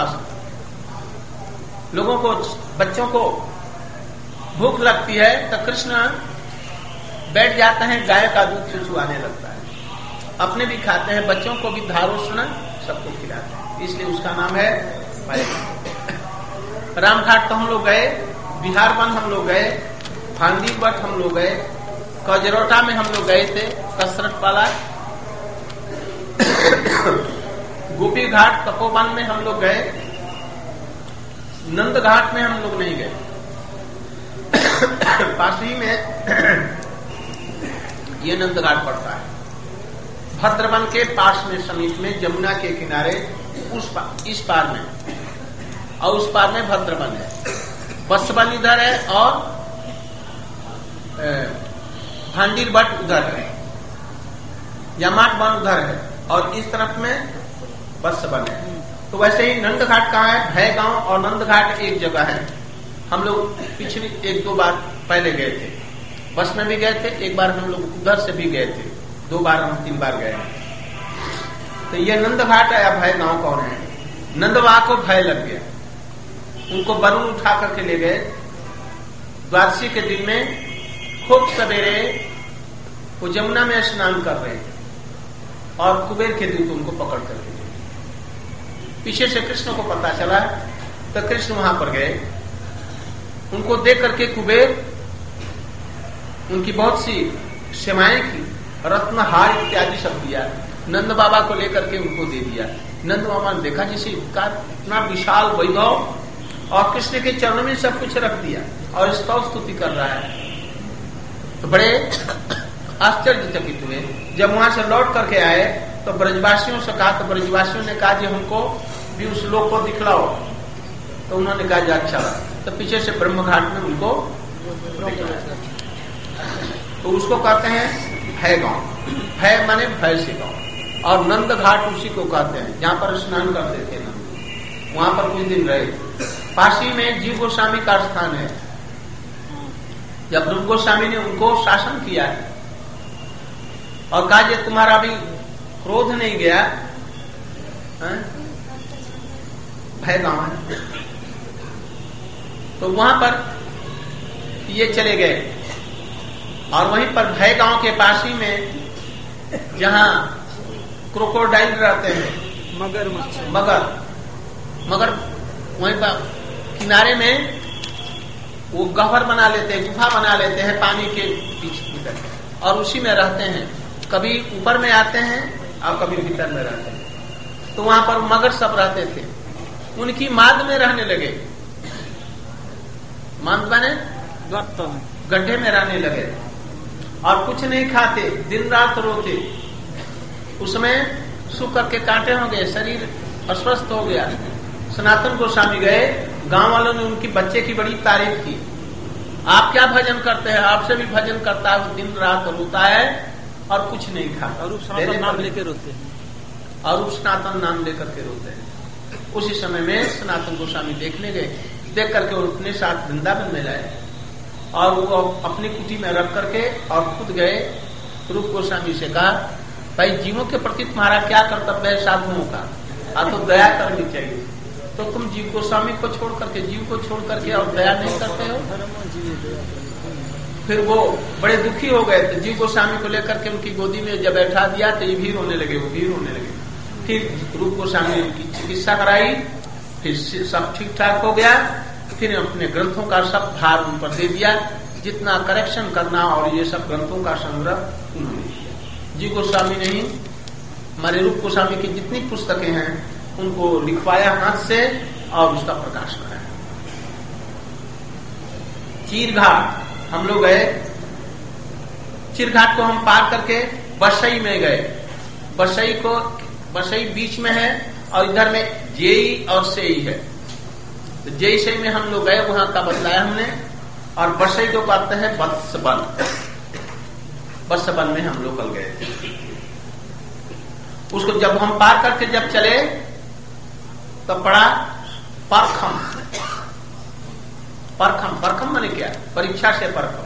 लोगों को, बच्चों को भूख लगती है तो कृष्ण बैठ जाते हैं, गाय का दूध चुचुआने लगता है। अपने भी खाते हैं, बच्चों को भी धारोष्ण सबको खिलाते हैं, इसलिए उसका नाम है पायगांव। रामघाट तो हम लोग गए, बिहार वन हम लोग गए, फांदी बट हम लोग गए, कजरोटा में हम लोग गए थे कसरत वाला, गोपी घाट तपोवन में हम लोग गए, नंद घाट में हम लोग नहीं गए। पासी में ये नंद घाट पड़ता है, भद्रवन के पास में, समीप में, जमुना के किनारे उस पार, इस पार में, और उस पार में भद्रवन है। बसवन इधर है और भांडीर बट उधर है, यमाट वन उधर है, और इस तरफ में बसवन है। तो वैसे ही नंद घाट कहाँ है? भय गांव और नंद घाट एक जगह है। हम लोग पिछली एक दो बार पहले गए थे, बस में भी गए थे, एक बार हम लोग उधर से भी गए थे, दो बार हम तीन बार गए। तो ये नंद घाट है या भय गांव कौन है? नंदवा को भय लग गया, उनको वरुण उठा करके ले गए। द्वादशी के दिन में खूब सवेरे वो जमुना में स्नान कर रहे थे और कुबेर के दूत उनको पकड़ करके ले गए। पीछे से कृष्ण को पता चला तो कृष्ण वहां पर गए, उनको देख करके कुबेर उनकी बहुत सी सेवाएं की, रत्नहार इत्यादि सब दिया, नंद बाबा को लेकर के उनको दे दिया। नंद बाबा ने देखा जैसे इतना विशाल वैभव, और कृष्ण के चरणों में सब कुछ रख दिया और स्तव स्तुति कर रहा है, तो बड़े आश्चर्यचकित हुए। जब वहां से लौट करके आए तो ब्रजवासियों से कहा, तो ब्रजवासियों ने कहा जी हमको भी उस लोक को दिखलाओ। तो उन्होंने कहा जी अच्छा। तो पीछे से ब्रह्म घाट में उनको, तो उसको कहते हैं भय गांव। भय माने भय से गांव, और नंद घाट उसी को कहते हैं जहां पर स्नान करते थे नंद। वहां पर कुछ दिन रहे। पासी में जीव गोस्वामी का स्थान है। जब रूप गोस्वामी ने उनको शासन किया और कहा जे तुम्हारा अभी क्रोध नहीं गया, भय गांव है, तो वहां पर ये चले गए। और वहीं पर भय गांव के पास ही में जहां क्रोकोडाइल रहते हैं, मगर मच्छर मगर मगर वहीं पर किनारे में वो गहवर बना लेते हैं, गुफा बना लेते हैं पानी के पीछे भीतर, और उसी में रहते हैं। कभी ऊपर में आते हैं और कभी भीतर में रहते हैं। तो वहां पर मगर सब रहते थे, उनकी माद में रहने लगे। माद माने गड्ढे में रहने लगे और कुछ नहीं खाते, दिन रात रोते। उसमें सूख के कांटे हो गए, शरीर अस्वस्थ हो गया। सनातन गोस्वामी गए, गांव वालों ने उनकी बच्चे की बड़ी तारीफ की। आप क्या भजन करते हैं? आपसे भी भजन करता है, वो दिन रात रोता है और कुछ नहीं खाता, और सनातन नाम लेकर रोते हैं, और सनातन नाम लेकर के रोते हैं। उसी समय में सनातन गोस्वामी देखने गए, देख करके वो अपने साथ वृंदावन में लाए और वो अपनी कुटी में रख करके और खुद गए। रूप गोस्वामी से कहा, भाई जीवों के प्रति तुम्हारा क्या कर्तव्य है साधुओं का? आप तो दया करनी चाहिए, तो तुम जीव गोस्वामी को छोड़ करके, जीव को छोड़ करके और दया नहीं करते हो। फिर वो बड़े दुखी हो गए। तो जीव गोस्वामी को लेकर के उनकी गोदी में जब बैठा दिया तो ये भी रोने लगे, वो भी रोने लगे। फिर रूप गोस्वामी ने उनकी चिकित्सा कराई, फिर सब ठीक ठाक हो गया। फिर अपने ग्रंथों का सब भार उन पर दे दिया, जितना करेक्शन करना और ये सब ग्रंथों का संग्रह उन्होंने किया। जीव गोस्वामी ने ही हमारे रूप गोस्वामी की जितनी पुस्तकें हैं उनको लिखवाया हाथ से और उसका प्रकाश कराया। चीरघाट हम लोग गए, चीरघाट को हम पार करके बसई में गए। बसई को बसई बीच में है और इधर में जेई और सेई है। तो जेई सेई में हम लोग गए, वहां का बतलाया हमने। और बसई को कहते हैं बत्सबन, बत्सबन में हम लोग कल गए। उसको जब हम पार करके जब चले तो पड़ा परखम। परखम परखम माने क्या? परीक्षा से परखम।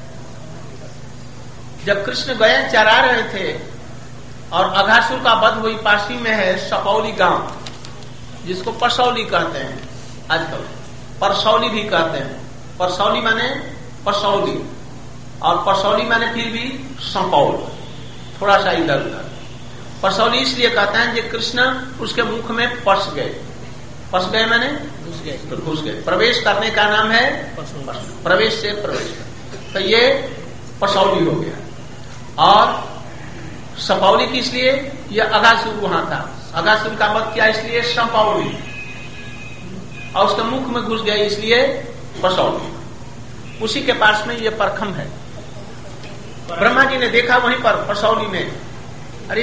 जब कृष्ण गए चरा रहे थे और अघासुर का वध हुई, पासी में है सपौली गांव, जिसको परसौली कहते हैं आजकल, परसौली भी कहते हैं। परसौली माने परसौली, और परसौली माने फिर भी सपौल, थोड़ा सा इधर उधर। परसौली इसलिए कहते हैं कि कृष्ण उसके मुख में पस गए। पस गए माने घुस गए, तो घुस गए। प्रवेश करने का नाम है प्रवेश से प्रवेश कर, तो ये परसौली हो गया। और सपौली की इसलिए ये अघासुर वहां था, अघासुर का वध किया इसलिए सपौली, और उसके मुख में घुस गए इसलिए परसौली। उसी के पास में ये परखम है। ब्रह्मा जी ने देखा वहीं पर परसौली में, अरे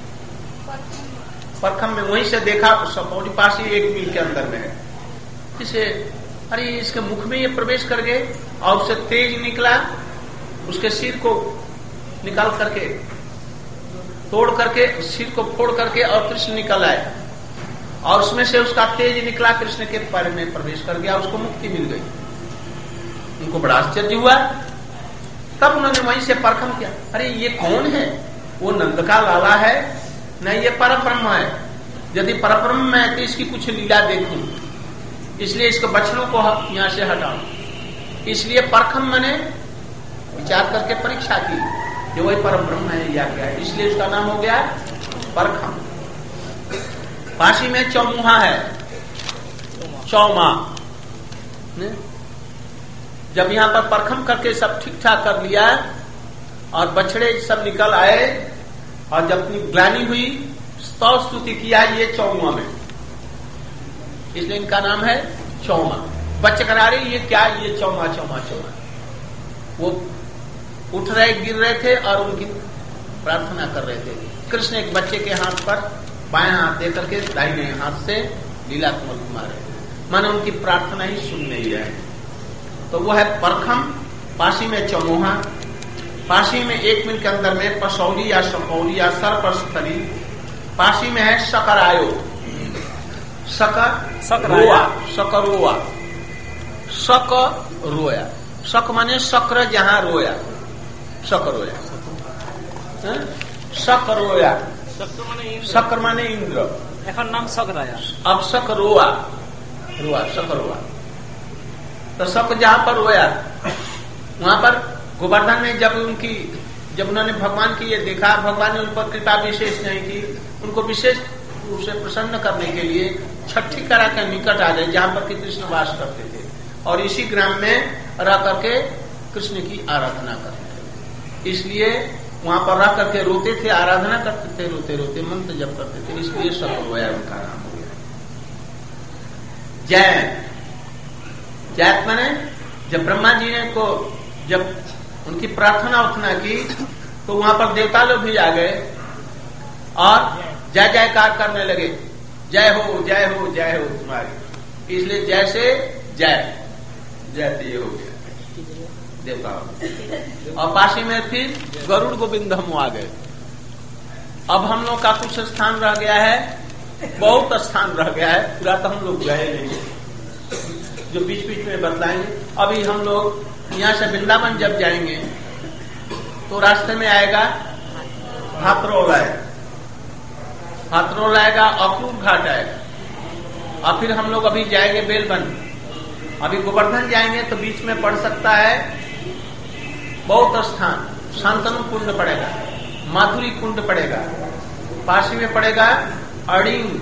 परखम में, वहीं से देखा सपौली पास ही एक मील के अंदर में है। इसे अरे इसके मुख में ये प्रवेश कर गए और उससे तेज निकला, उसके सिर को निकाल करके तोड़ करके सिर को फोड़ करके और कृष्ण निकल आए, और उसमें से उसका तेज निकला, कृष्ण के पैर में प्रवेश कर गया, उसको मुक्ति मिल गई। उनको बड़ा आश्चर्य हुआ। तब उन्होंने वहीं से परखम किया, अरे ये कौन है? वो नंद का लाला है? नहीं, ये परब्रह्म है। यदि परब्रह्म है तो इसकी कुछ लीला देखूं, इसलिए इसके बछड़ों को यहां से हटाऊं। इसलिए परखम मैंने विचार करके परीक्षा की कि वही परब्रह्म है या क्या है, इसलिए उसका नाम हो गया परखम। पासी में चौमुहा है, चौमा। जब यहां पर परखम करके सब ठीक ठाक कर लिया और बछड़े सब निकल आए और जब अपनी ग्लानि हुई, स्तव स्तुति किया ये चौमुहा में, इसलिए इनका नाम है चौमा। बच्चे करा रहे ये क्या? ये चौमा चौमा चौमा। वो उठ रहे, गिर रहे थे और उनकी प्रार्थना कर रहे थे। कृष्ण एक बच्चे के हाथ पर बाएं हाथ दे करके दाहिने हाथ से लीला कमल घुमा रहे थे, माने उनकी प्रार्थना ही सुन नहीं रहे। तो वो है परखम। पासी में चौमुहा, पासी में एक मिनट के अंदर में पसौली या सपौली या सर्पस्थली। पासी में है सकरायो, सकर सकरोआ, सकरोआ, सक रोया। सक माने शक्र जहां रोया, शक रोया, शक रोया, शक्र माने इंद्र। এখন नाम सकराया, अब शक रोआ, रोआ शक रोआ। तो शक जहां पर रोया, वहां पर गोवर्धन ने जब उनकी जब उन्होंने भगवान की ये देखा, भगवान ने उन पर कृपा विशेष नहीं की, उनको विशेष को उसे प्रसन्न करने के लिए छठी करा के निकट आ गए, जहां पर कि कृष्ण वास करते थे, और इसी ग्राम में रह करके कृष्ण की आराधना करते थे। इसलिए वहां पर रह करके रोते थे, आराधना करते थे, रोते रोते मंत्र जप करते थे, इसलिए सतोवय उनका नाम हो गया। जैन जैत माने जब ब्रह्मा जी ने को जब उनकी प्रार्थना उठना की तो वहां पर देवता लोग भी आ गए और जय जयकार करने लगे, जय हो जय हो जय हो तुम्हारी। इसलिए जय से जय जय ये हो गया देवता। और पासी में फिर गरुड़ गोविंद हम आ गए। अब हम लोग का कुछ स्थान रह गया है, बहुत स्थान रह गया है, पूरा तो हम लोग गए नहीं, जो बीच बीच में बतलाएंगे। अभी हम लोग यहाँ से वृंदावन जब जाएंगे तो रास्ते में आएगा हाथरोल आएगा, हाथरोल आएगा, अक्रूर घाट आएगा, और फिर हम लोग अभी जाएंगे बेलबन। अभी गोवर्धन जाएंगे तो बीच में पड़ सकता है बहुत स्थान, शांतनु कुंड पड़ेगा, माधुरी कुंड पड़ेगा, पासी में पड़ेगा अडिंग,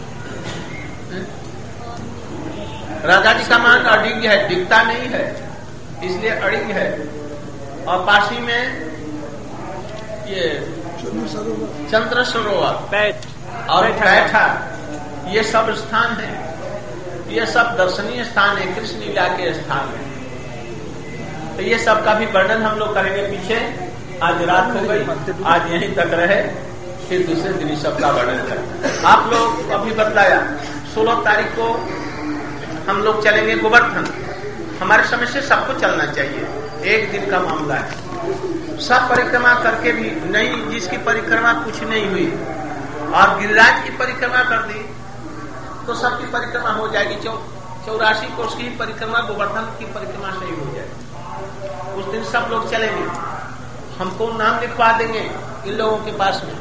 राजा जी का मान अडिंग है, दिखता नहीं है इसलिए अडिंग है। और पासी में ये चंद्र सरोवर पैठ और पैठा, ये सब स्थान है, ये सब दर्शनीय स्थान है, कृष्ण लीला के स्थान है। तो ये सब का भी वर्णन हम लोग करेंगे पीछे। आज रात हो गई, आज यहीं तक रहे, फिर दूसरे दिन सबका वर्णन करें। आप लोग अभी बतलाया सोलह तारीख को हम लोग चलेंगे गोवर्धन। हमारे समय से सबको चलना चाहिए, एक दिन का मामला है। सब परिक्रमा करके भी नहीं, जिसकी परिक्रमा कुछ नहीं हुई और गिरिराज की परिक्रमा कर दी तो सबकी परिक्रमा हो जाएगी। चौ चौरासी कोष की परिक्रमा गोवर्धन की परिक्रमा से ही हो जाएगी। उस दिन सब लोग चलेंगे, हमको नाम लिखवा देंगे इन लोगों के पास में,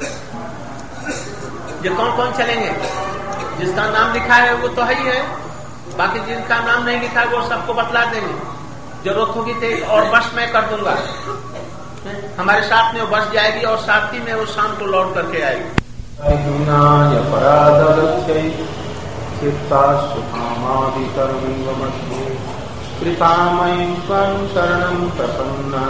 ये कौन कौन चलेंगे। जिसका नाम लिखा है वो तो है ही है, बाकी जिनका नाम नहीं लिखा है वो सबको बतला देंगे। जरूरत होगी तो एक और बस मैं कर दूंगा, हमारे साथ में वो बस जाएगी और साथ ही में वो शाम को लौट करके आएगी। कृपामयी शरणं प्रपन्ना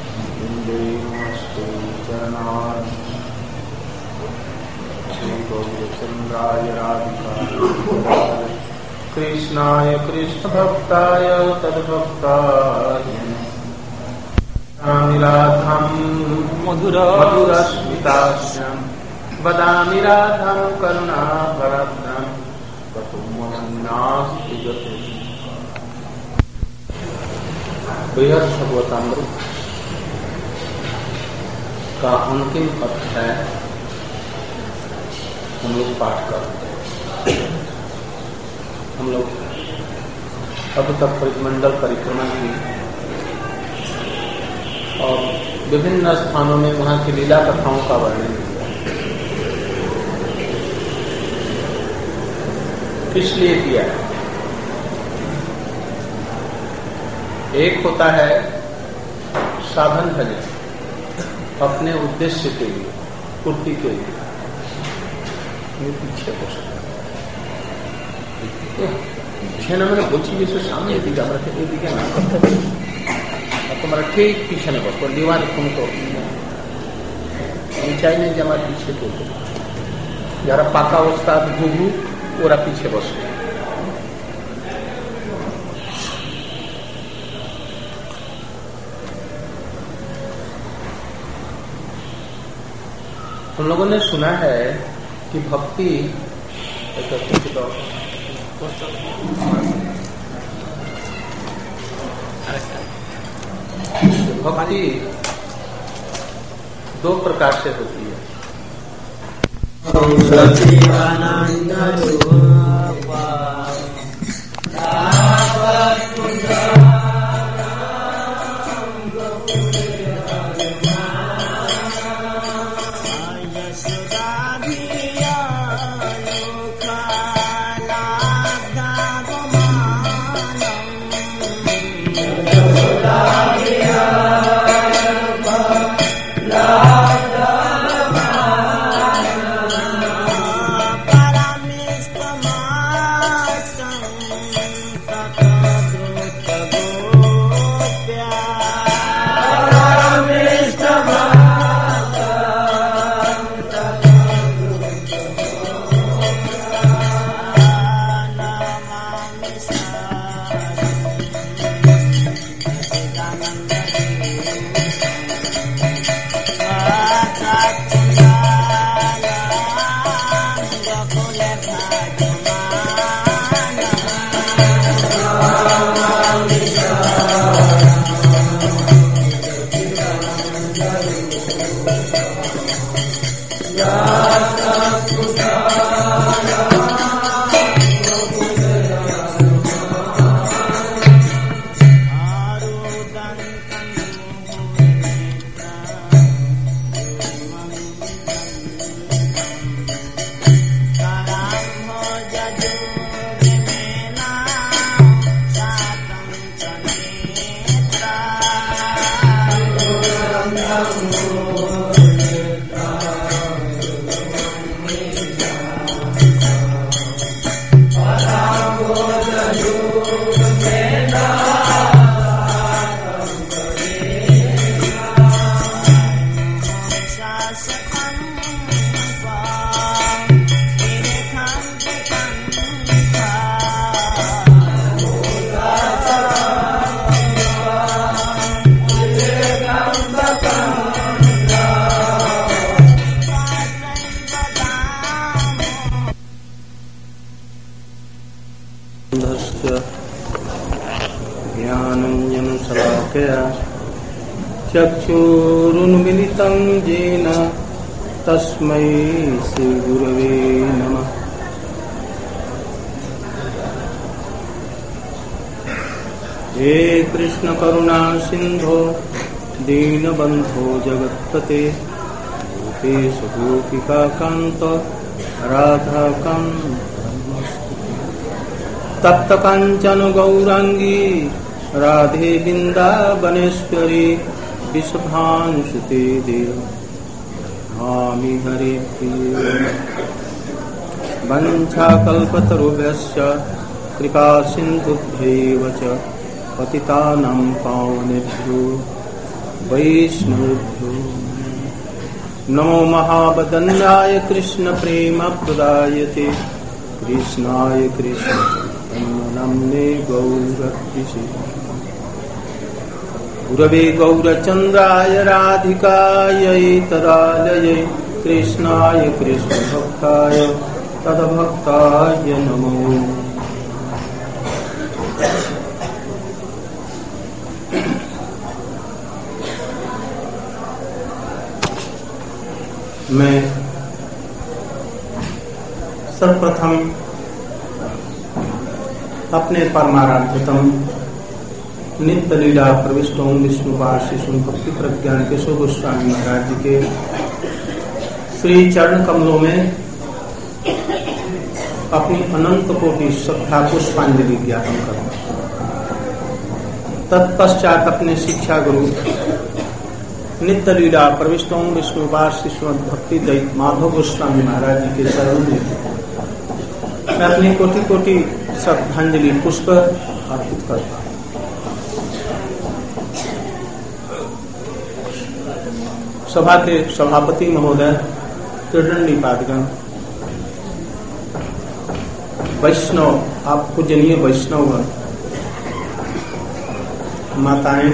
चंद्राय राधिकाय कृष्णाय कृष्ण भक्ताय तद्भक्ताय राधां मधुर मधुरस्मितास्यं वदामि राधां करुणाभराद्रां कतुमन्नास्ति गते। बृहद भगवतामृत का अंतिम पद है, हम लोग पाठ करते हैं। हम लोग अब तक परिमंडल परिक्रमा की और विभिन्न स्थानों में वहां की लीला कथाओं का वर्णन किया। इसलिए किया एक होता है साधन भजन, अपने उद्देश्य के लिए, पूर्ति के लिए, ये पीछे हो सकता पीछे ना मैंने बोची जैसे सामने दिखा रखे ये दिखे ना करते अब तुम्हारा ठीक पीछे न बस दीवार तुमको ऊंचाई नहीं जमा पीछे तो जरा पाका अवस्था घूमू ओरा पीछे बस। हम लोगों ने सुना है कि भक्ति भक्ति दो प्रकार से होती है। चक्षुरुन्मिलितं येन तस्मै श्रीगुरवे नमः। हे कृष्ण करुणा सिंधो दीनबंधो जगत्पते गोपेश गोपिका कांत राधा कांत तप्त कांचन गौरांगी राधे वृंदावनेश्वरी विषभानुसुते देव स्वामी हरे प्रिय वंशाकल्पतरुभ्यश्च कृपा सिन्धुभ्यैव च पतितानां पावनेभ्यो वैष्णवेभ्यो नमो महावदन्याय कृष्ण प्रेम प्रदायते कृष्णाय कृष्ण नमने गौरक्षिषे गुरवे गौरचन्द्राय राधिकायै तदालये कृष्णाय कृष्णभक्ताय तद्भक्ताय नमो। मैं सर्वप्रथम अपने परमाराध्यतम नित्य लीला प्रविष्टों विष्णुपाद शिशु भक्ति प्रज्ञान केशव गोस्वामी महाराज जी के श्री चरण कमलों में अपनी अनंत कोटि श्रद्धा पुष्पांजलि ज्ञापन करूं। तत्पश्चात अपने शिक्षा गुरु नित्य लीला प्रविष्टों विष्णुपाद शिशु भक्ति दैत माधव गोस्वामी महाराज जी के चरण में मैं अपनी कोटि कोटि श्रद्धांजलि पुष्प अर्पित करता हूँ। सभा के सभापति महोदय, त्रिदंडी पादगण, वैष्णव, आप पूजनीय वैष्णव माताएं,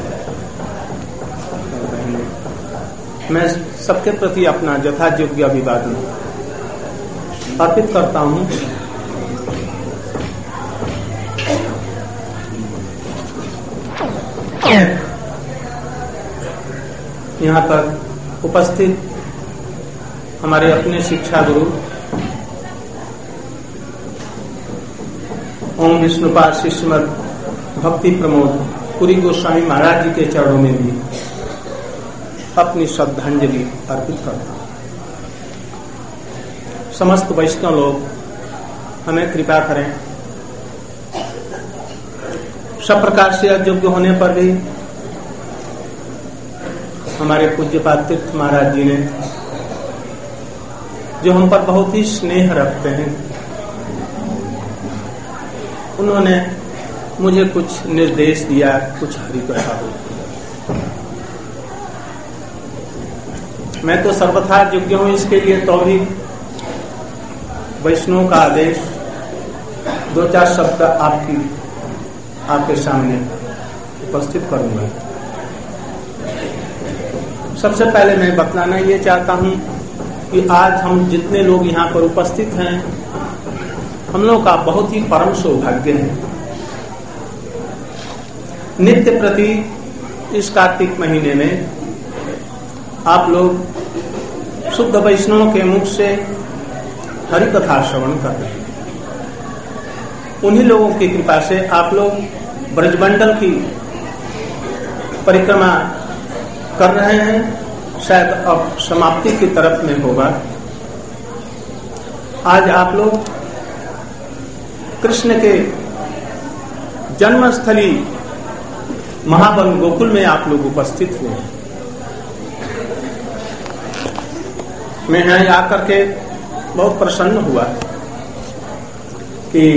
मैं सबके प्रति अपना यथायोग्य अभिवादन अर्पित करता हूँ। यहाँ पर उपस्थित हमारे अपने शिक्षा गुरु ओम विष्णुपाद शिष्यमद भक्ति प्रमोद पुरी गोस्वामी महाराज जी के चरणों में भी अपनी श्रद्धांजलि अर्पित करता हूँ। समस्त वैष्णव लोग हमें कृपा करें, सब प्रकार से अयोग्य होने पर भी हमारे पूज्यपाद तीर्थ महाराज जी ने जो हम पर बहुत ही स्नेह रखते हैं, उन्होंने मुझे कुछ निर्देश दिया, कुछ हरि कथा हो। मैं तो सर्वथा योग्य हूं इसके लिए, तो भी वैष्णव का आदेश दो चार शब्द आपकी आपके सामने उपस्थित करूंगा। सबसे पहले मैं बतलाना ये चाहता हूं कि आज हम जितने लोग यहाँ पर उपस्थित हैं, हम लोग का बहुत ही परम सौभाग्य है। नित्य प्रति इस कार्तिक महीने में आप लोग शुद्ध वैष्णवों के मुख से हरि कथा श्रवण कर रहे हैं। उन्हीं लोगों की कृपा से आप लोग ब्रजमंडल की परिक्रमा कर रहे हैं। शायद अब समाप्ति की तरफ में होगा। आज आप लोग कृष्ण के जन्मस्थली महावन गोकुल में आप लोग उपस्थित हुए हैं। मैं यहाँ आकर के बहुत प्रसन्न हुआ कि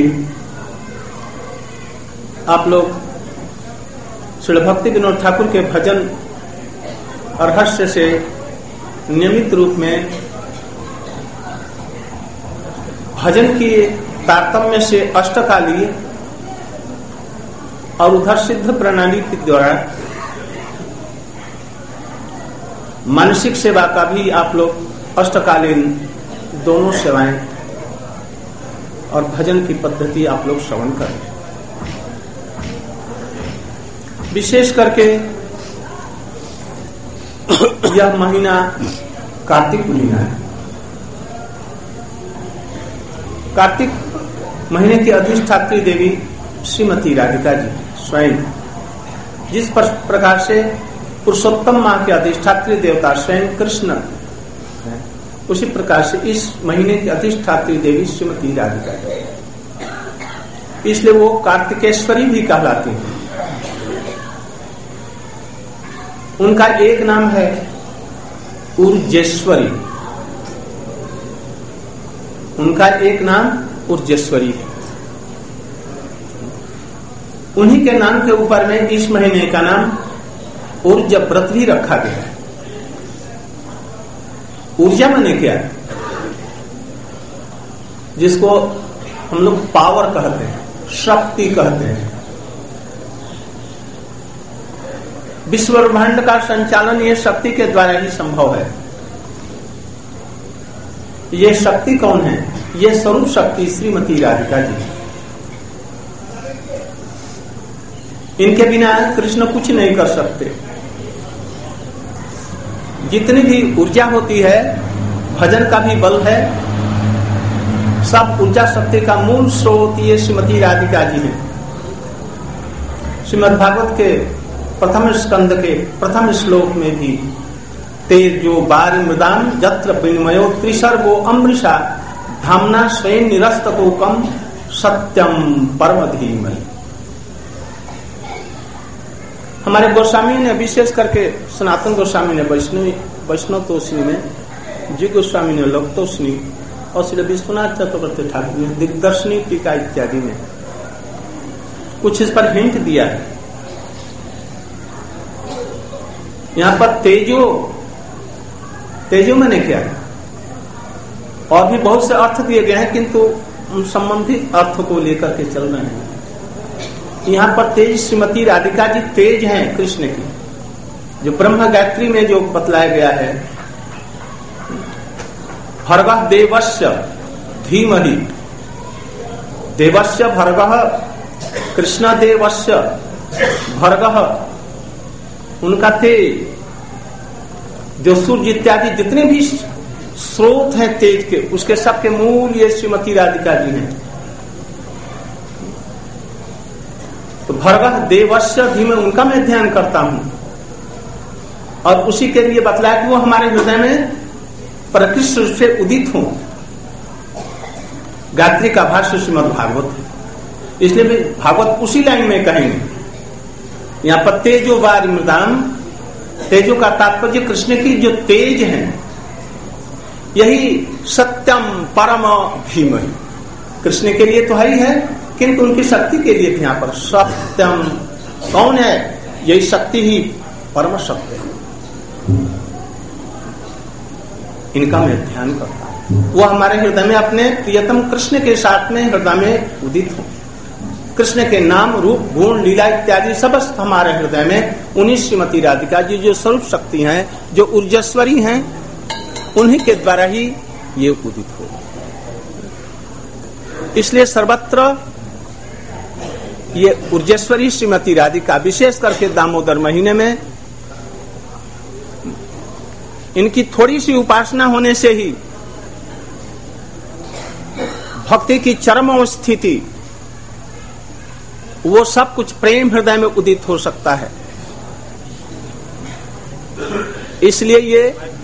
आप लोग श्री भक्ति विनोद ठाकुर के भजन और रहस्य से नियमित रूप में भजन की तारतम्य से अष्टकालीय और उधर सिद्ध प्रणाली के द्वारा मानसिक सेवा का भी आप लोग अष्टकालीन दोनों सेवाएं और भजन की पद्धति आप लोग श्रवण करें। विशेष करके यह महीना कार्तिक महीना है। कार्तिक महीने की अधिष्ठात्री देवी श्रीमती राधिका जी स्वयं, जिस प्रकार से पुरुषोत्तम माह के अधिष्ठात्री देवता स्वयं कृष्ण है, उसी प्रकार से इस महीने की अधिष्ठात्री देवी श्रीमती राधिका जी, इसलिए वो कार्तिकेश्वरी भी कहलाती हैं। उनका एक नाम है ऊर्जेश्वरी, उनका एक नाम ऊर्जेश्वरी है। उन्हीं के नाम के ऊपर में इस महीने का नाम ऊर्जा व्रत भी रखा गया है। ऊर्जा माने क्या है? जिसको हम लोग पावर कहते हैं, शक्ति कहते हैं। विश्व ब्रह्मांड का संचालन ये शक्ति के द्वारा ही संभव है। ये शक्ति कौन है? ये स्वरूप शक्ति श्रीमती राधिका जी। इनके बिना कृष्ण कुछ नहीं कर सकते। जितनी भी ऊर्जा होती है, भजन का भी बल है, सब ऊर्जा शक्ति का मूल स्रोत ये श्रीमती राधिका जी है। श्रीमद् भागवत के प्रथम स्कंद के प्रथम श्लोक में भी तेजो बारी मृदान जत्र विनिमयो त्रिसर्गो अमृषा धामना स्वयं निरस्तकोकम सत्यम परम धीमहि। हमारे गोस्वामी ने विशेष करके सनातन गोस्वामी ने वैष्णव वैष्णव तोषणी में, जी गोस्वामी ने लोक तोषणी और श्री विश्वनाथ चक्रवर्ती ठाकुर ने दिग्दर्शनी टीका इत्यादि में कुछ इस पर हिंट दिया है। यहाँ पर तेजो तेजो मैंने क्या है, और भी बहुत से अर्थ दिए गए हैं, किंतु उन संबंधित अर्थ को लेकर के चल रहे हैं। यहाँ पर तेज श्रीमती राधिका जी तेज हैं कृष्ण की, जो ब्रह्म गायत्री में जो बतलाया गया है, भर्गः देवस्य धीमहि, देवस्य भर्गः, कृष्ण देवस्य भर्गः, उनका तेज, जो सूर्य इत्यादि जितने भी स्रोत हैं तेज के, उसके सबके मूल ये श्रीमती राधिका जी हैं। तो भर्गः देवस्य धीमे, उनका मैं ध्यान करता हूं, और उसी के लिए बतलाया कि वो हमारे हृदय में प्रकृष्ट रूप से उदित हो। गायत्री का भाष्य श्रीमद् भागवत है, इसलिए भी भागवत उसी लाइन में कहेंगे। यहाँ पर तेजो वारी मृदाम, तेजो का तात्पर्य कृष्ण की जो तेज है, यही सत्यम परम धीमहि, कृष्ण के लिए तो है ही है, किंतु उनकी शक्ति के लिए भी यहाँ पर सत्यम कौन है? यही शक्ति ही परम सत्य है। इनका मैं ध्यान करता हूं, वो हमारे हृदय में अपने प्रियतम कृष्ण के साथ में हृदय में उदित हो। कृष्ण के नाम रूप गुण लीला इत्यादि सबस्त हमारे हृदय में उन्हीं श्रीमती राधिका जी जो स्वरूप शक्ति हैं, जो ऊर्जेश्वरी हैं, उन्हीं के द्वारा ही ये उदित हो। इसलिए सर्वत्र ये ऊर्जेश्वरी श्रीमती राधिका, विशेष करके दामोदर महीने में इनकी थोड़ी सी उपासना होने से ही भक्ति की चरम स्थिति, वो सब कुछ प्रेम हृदय में उदित हो सकता है। इसलिए ये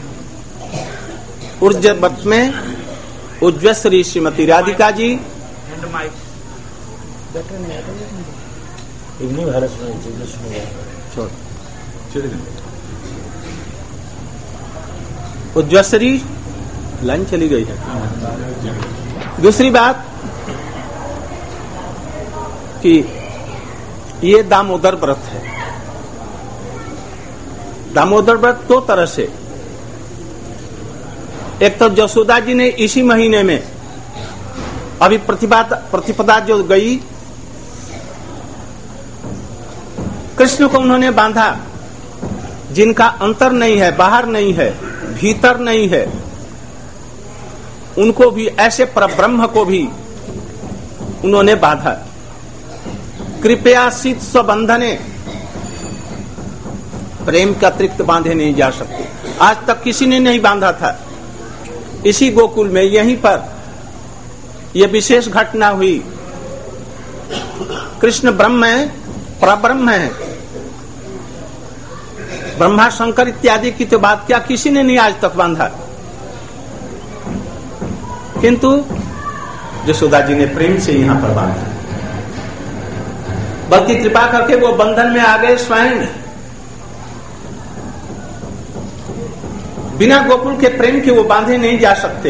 ऊर्जवत में उज्ज्वश्री श्रीमती राधिका जी उज्ज्वश्री लाइन चली गई है। दूसरी बात कि ये दामोदर व्रत है। दामोदर व्रत दो तरह से, एक तो जसोदा जी ने इसी महीने में अभी प्रतिपदा प्रतिपदा जो गई, कृष्ण को उन्होंने बांधा, जिनका अंतर नहीं है, बाहर नहीं है, भीतर नहीं है, उनको भी, ऐसे परब्रह्म को भी उन्होंने बांधा। कृपया शीत स्वबंधने, प्रेम के अतिरिक्त बांधे नहीं जा सकते। आज तक किसी ने नहीं बांधा था। इसी गोकुल में यहीं पर यह विशेष घटना हुई। कृष्ण ब्रह्म है, परब्रह्म है, ब्रह्मा शंकर इत्यादि की तो बात क्या, किसी ने नहीं आज तक बांधा। किंतु यशोदा जी ने प्रेम से यहां पर बांधा, बल्कि कृपा करके वो बंधन में आ गए स्वयं। बिना गोकुल के प्रेम के वो बांधे नहीं जा सकते।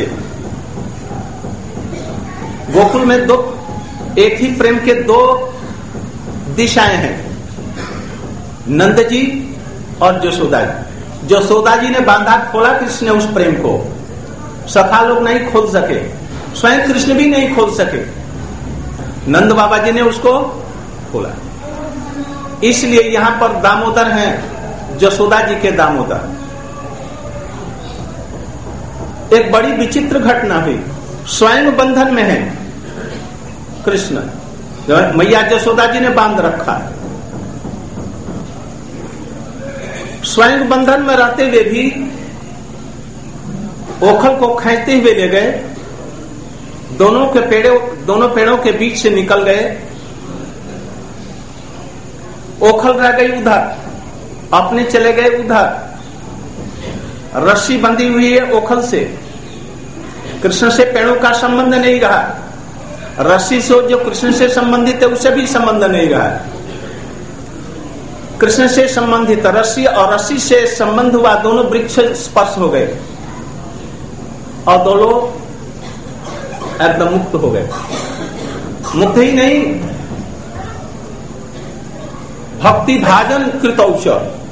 गोकुल में दो, एक ही प्रेम के दो दिशाएं हैं, नंद जी और यशोदा जी। यशोदा जी ने बांधा, खोला कृष्ण ने उस प्रेम को, सखा लोग नहीं खोल सके, स्वयं कृष्ण भी नहीं खोल सके, नंद बाबा जी ने उसको खोला। इसलिए यहां पर दामोदर हैं, यशोदा जी के दामोदर। एक बड़ी विचित्र घटना हुई, स्वयं बंधन में है कृष्ण, मैया यशोदा जी ने बांध रखा। स्वयं बंधन में रहते हुए भी ओखल को खींचते हुए ले गए, दोनों के पेड़ों दोनों पेड़ों के बीच से निकल गए। ओखल रह गई उधर, अपने चले गए उधर। रस्सी बंधी हुई है ओखल से, कृष्ण से पेड़ों का संबंध नहीं रहा। रस्सी से जो कृष्ण से संबंधित है उसे भी संबंध नहीं रहा। कृष्ण से संबंधित रस्सी और रस्सी से संबंध हुआ, दोनों वृक्ष स्पर्श हो गए और दोनों एकदम मुक्त हो गए। मुक्त ही नहीं, भक्ति भाजन कृतौच,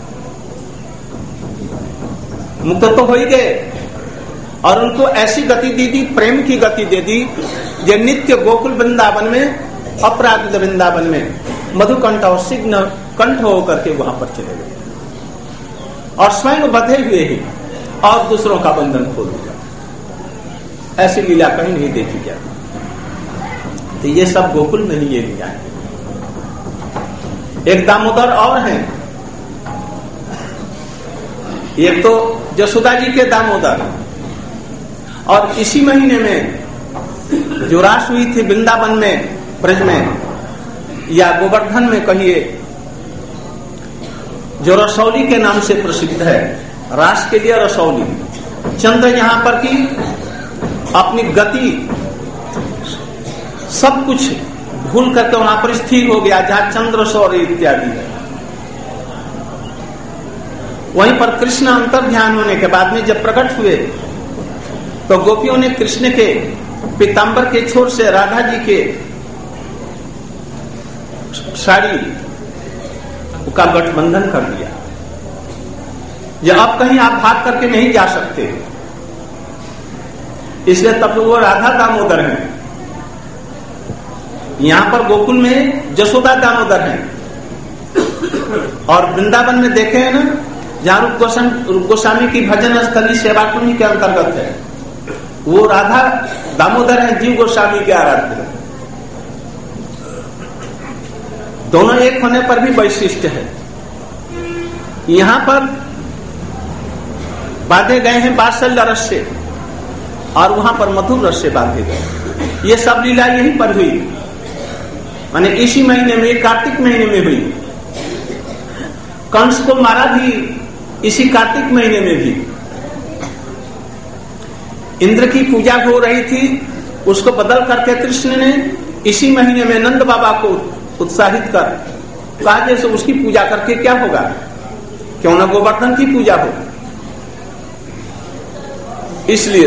मुक्त तो हो ही गए। और उनको ऐसी गति दी दी, प्रेम की गति दे दी, जो नित्य गोकुल वृंदावन में, अपराध वृंदावन में मधुकंठ और सिग्न कंठ होकर के वहां पर चले गए और स्वयं बंधे हुए ही और दूसरों का बंधन खोल दिया। ऐसी लीला कहीं नहीं देखी जाती। तो ये सब गोकुल में ही ये लीला है। एक दामोदर और हैं, एक तो यशोदा जी के दामोदर, और इसी महीने में जो रास हुई थी वृंदावन में, ब्रज में या गोवर्धन में कहिए, जो रसौली के नाम से प्रसिद्ध है, रास के लिए रसौली। चंद्र यहां पर की अपनी गति सब कुछ भूल करके वहां पर स्थिर हो गया, जहां चंद्र सौर्य इत्यादि है। वहीं पर कृष्ण अंतर ध्यान होने के बाद में जब प्रकट हुए तो गोपियों ने कृष्ण के पीतांबर के छोर से राधा जी के साड़ी का गठबंधन कर दिया। ये अब कहीं आप भाग करके नहीं जा सकते, इसलिए तब वो राधा दामोदर हैं। यहां पर गोकुल में यशोदा दामोदर हैं और वृंदावन में देखे हैं ना जहाँ रूप गोस्वामी रूप गोस्वामी की भजन स्थली सेवा कुंज के अंतर्गत है, वो राधा दामोदर है, जीव गोस्वामी के आराध्य है। दोनों एक होने पर भी वैशिष्ट है। यहाँ पर बांधे गए हैं वात्सल्य रस से और वहां पर मधुर रस से बांधे गए। ये सब लीला यहीं पर हुई, माने इसी महीने में, कार्तिक महीने में हुई। कंस को मारा भी इसी कार्तिक महीने में भी। इंद्र की पूजा हो रही थी, उसको बदल करके कृष्ण ने इसी महीने में नंद बाबा को उत्साहित कर कहा, जैसे उसकी पूजा करके क्या होगा, क्यों न गोवर्धन की पूजा हो। इसलिए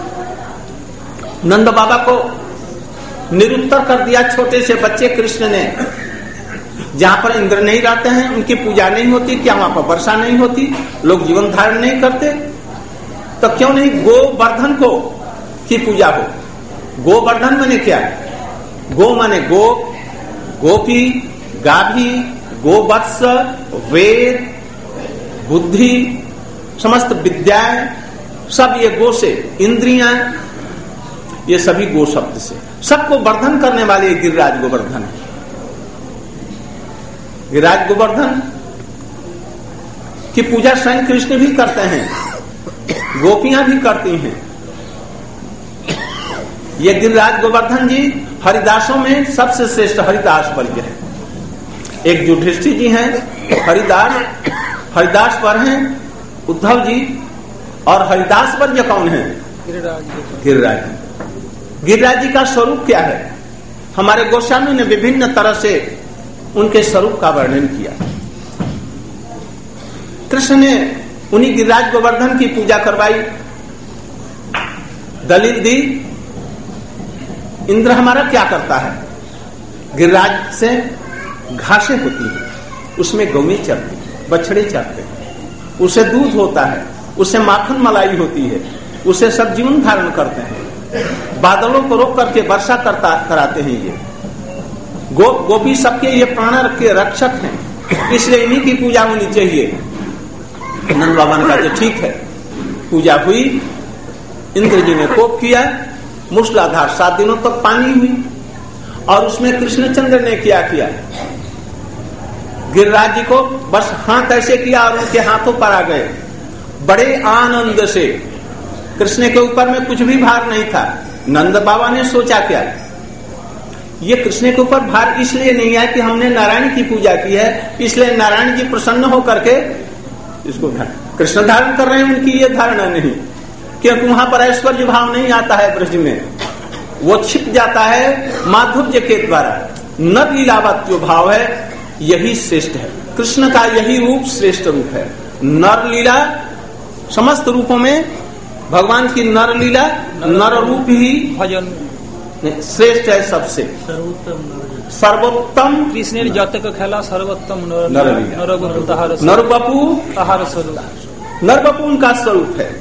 नंद बाबा को निरुत्तर कर दिया छोटे से बच्चे कृष्ण ने। जहां पर इंद्र नहीं रहते हैं, उनकी पूजा नहीं होती, क्या वहां पर वर्षा नहीं होती, लोग जीवन धारण नहीं करते, तो क्यों नहीं गोवर्धन को की पूजा हो। गोवर्धन माने क्या, गो माने गो, गोपी, गाभी, गोवत्स, वेद, बुद्धि, समस्त विद्याएं, सब ये गो से, इंद्रियां, ये सभी गो शब्द से, सबको वर्धन करने वाले गिरिराज गोवर्धन है। गिरिराज गोवर्धन की पूजा स्वयं कृष्ण भी करते हैं, गोपियां भी करती हैं। ये गिरिराज गोवर्धन जी हरिदासों में सबसे श्रेष्ठ हरिदास वर्ग है। एक युधिष्ठिर जी हैं हरिदास, हरिदास पर हैं उद्धव जी, और हरिदास वर्ग कौन है, गिरिराज गिरिराज जी। गिरिराज जी का स्वरूप क्या है, हमारे गोस्वामी ने विभिन्न तरह से उनके स्वरूप का वर्णन किया। कृष्ण ने उन्हीं गिरिराज गोवर्धन की पूजा करवाई, दलील दी। इंद्र हमारा क्या करता है, गिरिराज से घासें होती है, उसमें गौएं चरती, बछड़े चरते हैं, उसे दूध होता है, उसे माखन मलाई होती है, उसे सब जीवन धारण करते हैं। बादलों को रोक करके वर्षा करता कराते हैं। ये गो गोपी सबके ये प्राण के रक्षक हैं, इसलिए इन्हीं की पूजा होनी चाहिए। नंद बाबा ने कहा जो ठीक है, पूजा हुई। इंद्र जी ने कोप किया, मूसलाधार सात दिनों तक पानी हुई, और उसमें कृष्णचंद्र ने क्या किया, गिरिराज जी को बस हाथ ऐसे किया और उनके हाथों पर आ गए। बड़े आनंद से, कृष्ण के ऊपर में कुछ भी भार नहीं था। नंद बाबा ने सोचा क्या, ये कृष्ण के ऊपर भार इसलिए नहीं है कि हमने नारायण की पूजा की है, इसलिए नारायण जी प्रसन्न होकर के इसको कृष्ण धारण कर रहे हैं, उनकी ये धारणा नहीं, क्योंकि वहां पर ऐश्वर्य भाव नहीं आता है ब्रज में, वो छिप जाता है माधुर्य के द्वारा। नर लीलावत जो भाव है यही श्रेष्ठ है, कृष्ण का यही रूप श्रेष्ठ रूप है। नर लीला समस्त रूपों में भगवान की नर लीला, नर रूप ही भजन श्रेष्ठ है सबसे, सर्वोत्तम। कृष्ण जातक खेला सर्वोत्तम नरबपु तहार स्वरूप, नरबपु उनका स्वरूप है।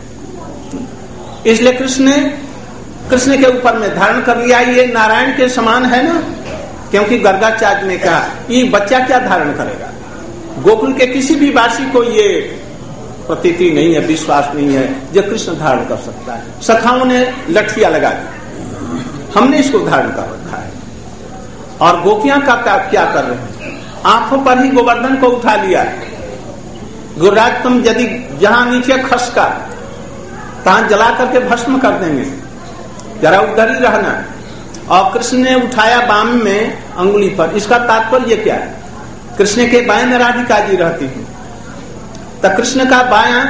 इसलिए कृष्ण कृष्ण के ऊपर में धारण कर लिया, ये नारायण के समान है ना, क्योंकि गर्गाचार्य ने कहा ये बच्चा क्या धारण करेगा। गोकुल के किसी भी वासी को ये प्रतीति नहीं है, विश्वास नहीं है जो कृष्ण धारण कर सकता है। सखाओं ने लठियां लगा दी, हमने इसको धारण कर रखा है। और गोपियां का क्या कर रहे हैं, आंखों पर ही गोवर्धन को उठा लिया। गुरुराज तुम यदि जहां नीचे खसका तहां जला करके भस्म कर देंगे, जरा उधर ही रहना। और कृष्ण ने उठाया बाम में अंगुली पर, इसका तात्पर्य क्या है, कृष्ण के बाएं में राधिका जी रहती है, तो कृष्ण का बायां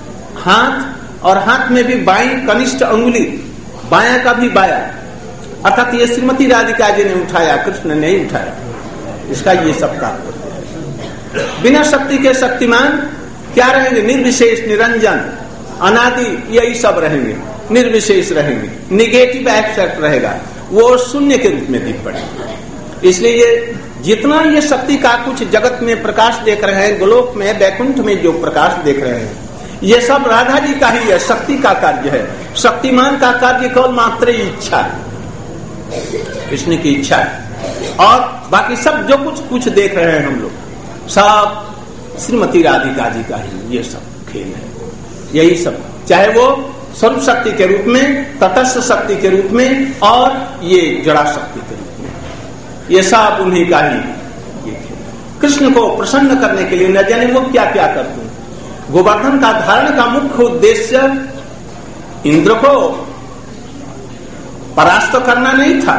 हाथ और हाथ में भी बाईं कनिष्ठ अंगुली, बायां का भी बाया, अर्थात ये श्रीमती राधिका जी ने उठाया, कृष्ण ने नहीं उठाया। इसका ये सब तात्पर्य है। बिना शक्ति के शक्तिमान क्या रहेंगे, निर्विशेष, निरंजन, अनादि, यही सब रहेंगे, निर्विशेष रहेंगे, निगेटिव एक्सेप्ट रहेगा, वो शून्य के रूप में दिख पड़ेगा। इसलिए ये जितना ये शक्ति का कुछ जगत में प्रकाश देख रहे हैं, गोलोक में बैकुंठ में जो प्रकाश देख रहे हैं, ये सब राधा जी का ही है, शक्ति का कार्य है। शक्तिमान का कार्य केवल मात्र इच्छा है, कृष्ण की इच्छा है। और बाकी सब जो कुछ कुछ देख रहे हैं हम लोग, सब श्रीमती राधिका जी का ही ये सब खेल है। यही सब, चाहे वो स्वरूप शक्ति के रूप में, तटस्थ शक्ति के रूप में, और ये जड़ा शक्ति के रूप में, ये सब उन्हीं का ही ये खेल। कृष्ण को प्रसन्न करने के लिए न जाने वो क्या क्या करते हैं। गोवर्धन का धारण का मुख्य उद्देश्य इंद्र को परास्त करना नहीं था।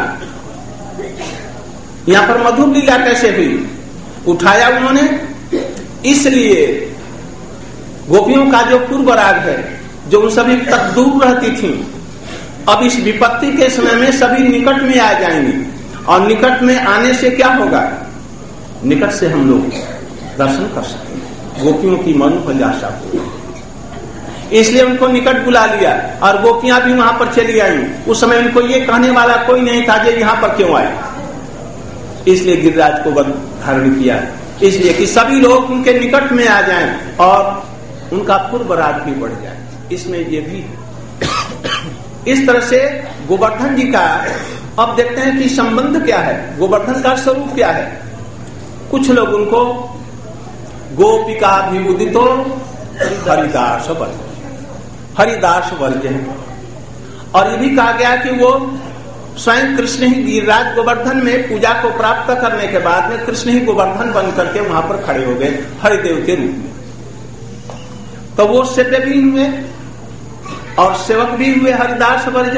यहां पर मधुर लीला कैसे हुई, उठाया उन्होंने, इसलिए गोपियों का जो पूर्व राग है, जो उन सभी तक दूर रहती थी, अब इस विपत्ति के समय में सभी निकट में आ जाएंगी। और निकट में आने से क्या होगा, निकट से हम लोग दर्शन कर सकेंगे, गोपियों की मनोभिलाषा को। इसलिए उनको निकट बुला लिया और गोपियां भी वहां पर चली आई। उस समय उनको ये कहने वाला कोई नहीं था कि यहां पर क्यों आए, इसलिए गिरिराज को धारण किया, इसलिए कि सभी लोग उनके निकट में आ जाएं और उनका पूर्व राग भी बढ़ जाए। इसमें ये भी है। इस तरह से गोवर्धन जी का अब देखते हैं कि संबंध क्या है, गोवर्धन का स्वरूप क्या है। कुछ लोग उनको गोपिका विबुदितो हरिदास वर्ज, हरिदास वर्ज है। और ये भी कहा गया कि वो स्वयं कृष्ण ही गिरिराज गोवर्धन में पूजा को प्राप्त करने के बाद में कृष्ण ही गोवर्धन बन करके वहां पर खड़े हो गए हरिदेव के रूप में। तो वो सेव्य भी हुए और सेवक भी हुए, हरिदास वर्ज,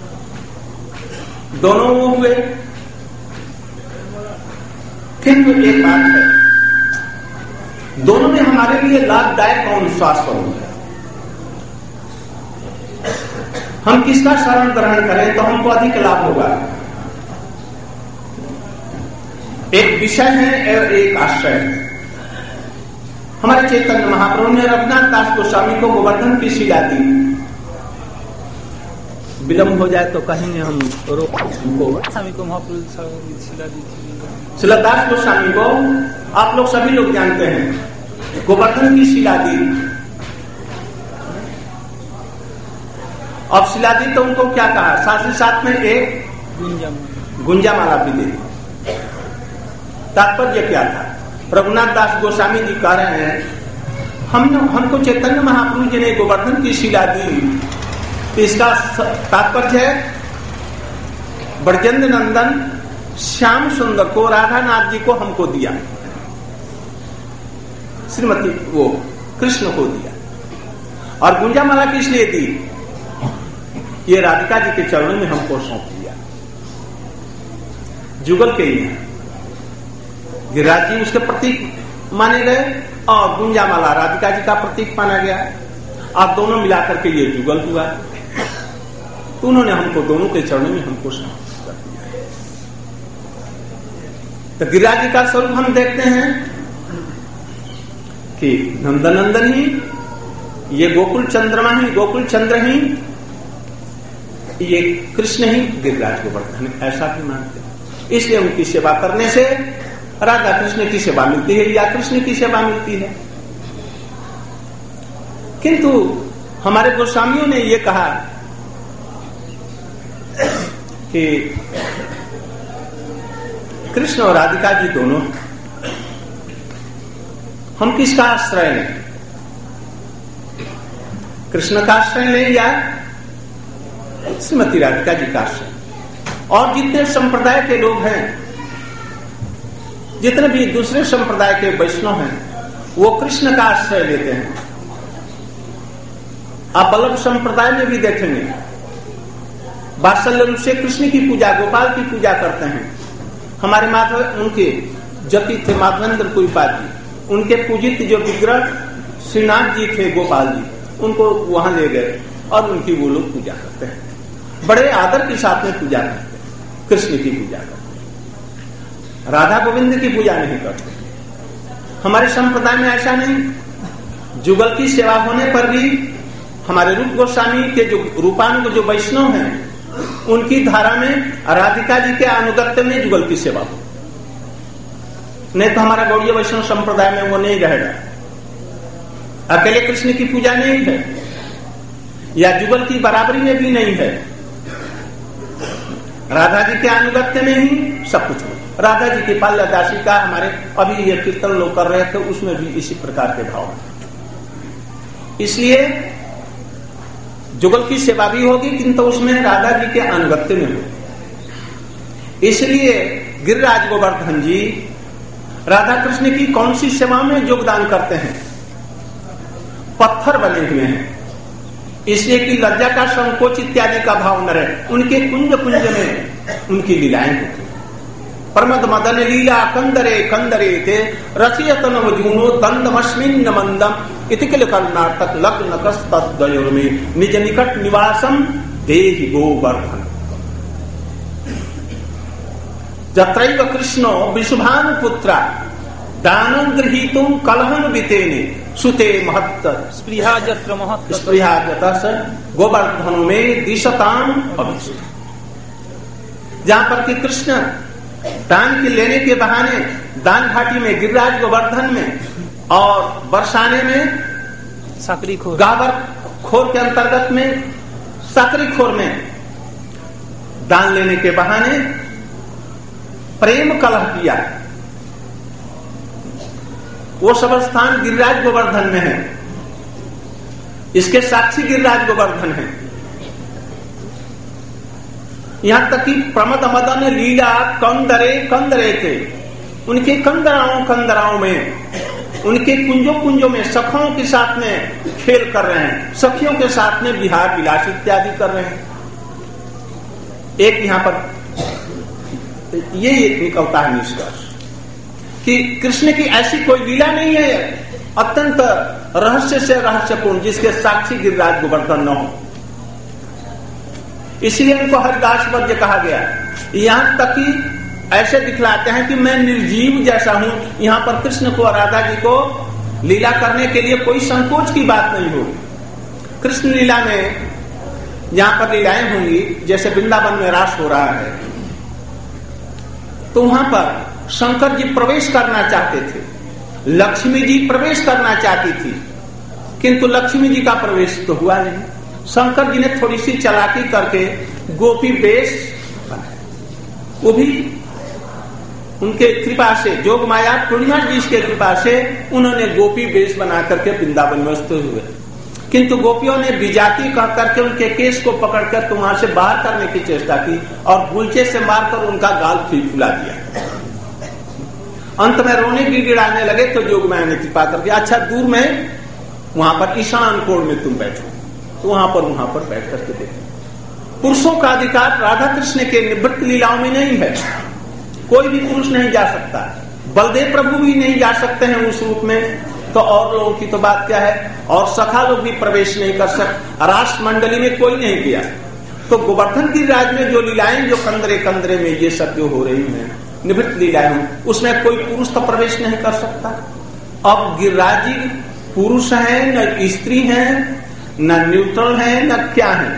दोनों वो हुए। किंतु एक बात है, दोनों में हमारे लिए लाभदायक कौन स्वास्थ्य है। हम किसका शरण ग्रहण करें तो हमको अधिक लाभ होगा। एक विषय है और एक आश्रय है। हमारे चैतन्य महाप्रभु ने रघुनाथ दास गोस्वामी को गोवर्धन की शिला दी। विलंब हो जाए तो कहेंगे हम रोक गोस्वामी को महाप्रभु शिला दी थी। शिला दास गोस्वामी को आप लोग सभी लोग जानते हैं, गोवर्धन की शिला दी। अब शिला दी तो उनको क्या कहा, साथ ही साथ में एक गुंजा गुंजा माला भी दे। तात्पर्य क्या था, रघुनाथ दास गोस्वामी जी कह रहे हैं हम हमको चैतन्य महाप्रभु जी ने गोवर्धन की शिला दी, तो इसका तात्पर्य है ब्रजेंद्र नंदन श्याम सुंदर को, राधा नाथ जी को हमको दिया, श्रीमती वो कृष्ण को दिया। और गुंजा माला किस लिए दी, ये राधिका जी के चरणों में हमको सौंप दिया, जुगल के लिए। गिरिराज जी उसके प्रतीक माने गए और गुंजा माला राधिका जी का प्रतीक माना गया, और दोनों मिलाकर के ये जुगल हुआ। तो उन्होंने हमको दोनों के चरणों में हमको समर्पित कर दिया। तो गिरिराज जी का स्वरूप हम देखते हैं कि नंदनंदन ही, ये गोकुल चंद्रमा ही, गोकुल चंद्र ही, ये कृष्ण ही गिरिराज गोवर्धन, ऐसा भी मानते हैं। इसलिए उनकी सेवा करने से राधा कृष्ण की सेवा मिलती है या कृष्ण की सेवा मिलती है। किंतु हमारे गोस्वामियों ने ये कहा कि कृष्ण और राधिका जी दोनों, हम किसका आश्रय लें, कृष्ण का आश्रय लें या श्रीमती राधिका जी का आश्रय। और जितने संप्रदाय के लोग हैं, जितने भी दूसरे संप्रदाय के वैष्णव हैं, वो कृष्ण का आश्रय लेते हैं। आप बल्लभ संप्रदाय में भी देखेंगे, वात्सल्य रूप से कृष्ण की पूजा, गोपाल की पूजा करते हैं। हमारे माधव, उनके जति थे माधवेंद्र कुलपाल जी, उनके पूजित जो विग्रह श्रीनाथ जी थे, गोपाल जी, उनको वहां ले गए और उनकी वो लोग पूजा करते हैं, बड़े आदर के साथ में पूजा करते हैं, कृष्ण की पूजा करते हैं, राधा गोविंद की पूजा नहीं करते। हमारे संप्रदाय में ऐसा नहीं। जुगल की सेवा होने पर भी हमारे रूप गोस्वामी के जो रूपानुग जो वैष्णव हैं, उनकी धारा में राधिका जी के अनुगत्य में जुगल की सेवा हो, नहीं तो हमारा गौड़ीय वैष्णव संप्रदाय में वो नहीं रहेगा। अकेले कृष्ण की पूजा नहीं है या जुगल की बराबरी में भी नहीं है। राधा जी के अनुगत्य में ही सब कुछ हो। राधा जी की पाल्य दासी का हमारे अभी ये कीर्तन लोग कर रहे थे, उसमें भी इसी प्रकार के भाव हैं। इसलिए जुगल की सेवा भी होगी, किंतु उसमें राधा जी के अनुगत्य में होगी। इसलिए गिरिराज गोवर्धन जी राधा कृष्ण की कौन सी सेवा में योगदान करते हैं? पत्थर बने हुए हैं, इसलिए कि लज्जा का संकोच इत्यादि का भाव न रहे। उनके कुंज कुंज में उनकी लीलाएं होती। प्रमद मदन लीला कंदरे कंदरे थे रसियत नवजूनो दंडमस्मिन मंदम इति किल कर्नाटक लग्न कस्तद्वयोर में निज निकट निवासम देहि गोवर्धन। जत्रैव कृष्णो विशुभानु पुत्रा दानं गृहीतुं कलहं वितेने सुते महत्त स्पृहा जत्र महत्त स्पृहा जतस गोवर्धन में दिशताम अभिष्ट। जहां पर कि कृष्ण दान के लेने के बहाने दान घाटी में गिरिराज गोवर्धन में और बरसाने में साकरी खोर गावर खोर के अंतर्गत में साकरी खोर में दान लेने के बहाने प्रेम कलह किया। वो सब स्थान गिरिराज गोवर्धन में है, इसके साक्षी गिरिराज गोवर्धन है। यहां तक कि प्रमद मदन लीला कंदरे कंदरे थे, उनके कंदराओं कंदराओं में उनके कुंजों कुंजों में सखों के साथ में खेल कर रहे हैं, सखियों के साथ में विहार विलास इत्यादि कर रहे हैं। एक यहां पर ये निकलता है निष्कर्ष कि कृष्ण की ऐसी कोई लीला नहीं है अत्यंत रहस्य से रहस्यपूर्ण जिसके साक्षी गिरिराज गोवर्धन न हो। इसलिए इनको हरिदास वर्ज्य कहा गया। यहां तक कि ऐसे दिखलाते हैं कि मैं निर्जीव जैसा हूं। यहां पर कृष्ण को और राधा जी को लीला करने के लिए कोई संकोच की बात नहीं होगी। कृष्ण लीला में जहां पर लीलाएं होंगी, जैसे वृंदावन में रास हो रहा है, तो वहां पर शंकर जी प्रवेश करना चाहते थे, लक्ष्मी जी प्रवेश करना चाहती थी, किंतु लक्ष्मी जी का प्रवेश तो हुआ नहीं। शंकर जी ने थोड़ी सी चालाकी करके गोपी वेश बनाया। वो भी उनके कृपा से, जोग माया पूर्णिमा जी के कृपा से उन्होंने गोपी वेश बना करके वृंदावन में स्थित हुए। किंतु गोपियों ने विजाति कह करके उनके केस को पकड़कर तो वहां से बाहर करने की चेष्टा की और गुलचे से मारकर उनका गाल फुला दिया। अंत में रोने गिड़गिड़ाने लगे तो जोग माया ने कृपा करके अच्छा दूर में वहां पर ईशान कोण में तुम बैठो, तो वहां पर वहां पर बैठ करके देखो। पुरुषों का अधिकार राधा कृष्ण के निवृत्त लीलाओं में नहीं है। कोई भी पुरुष नहीं जा सकता, बलदेव प्रभु भी नहीं जा सकते हैं उस रूप में, तो और लोगों की तो बात क्या है। और सखा लोग भी प्रवेश नहीं कर सकते, रास मंडली में कोई नहीं गया। तो गोवर्धन की राज में जो लीलाएं जो कंदरे कंदरे में ये सब जो हो रही हैं निवृत्त लीलाएं, उसमें कोई पुरुष तो प्रवेश नहीं कर सकता। अब गिरिराजी पुरुष है न स्त्री है न न्यूट्रल है न क्या है।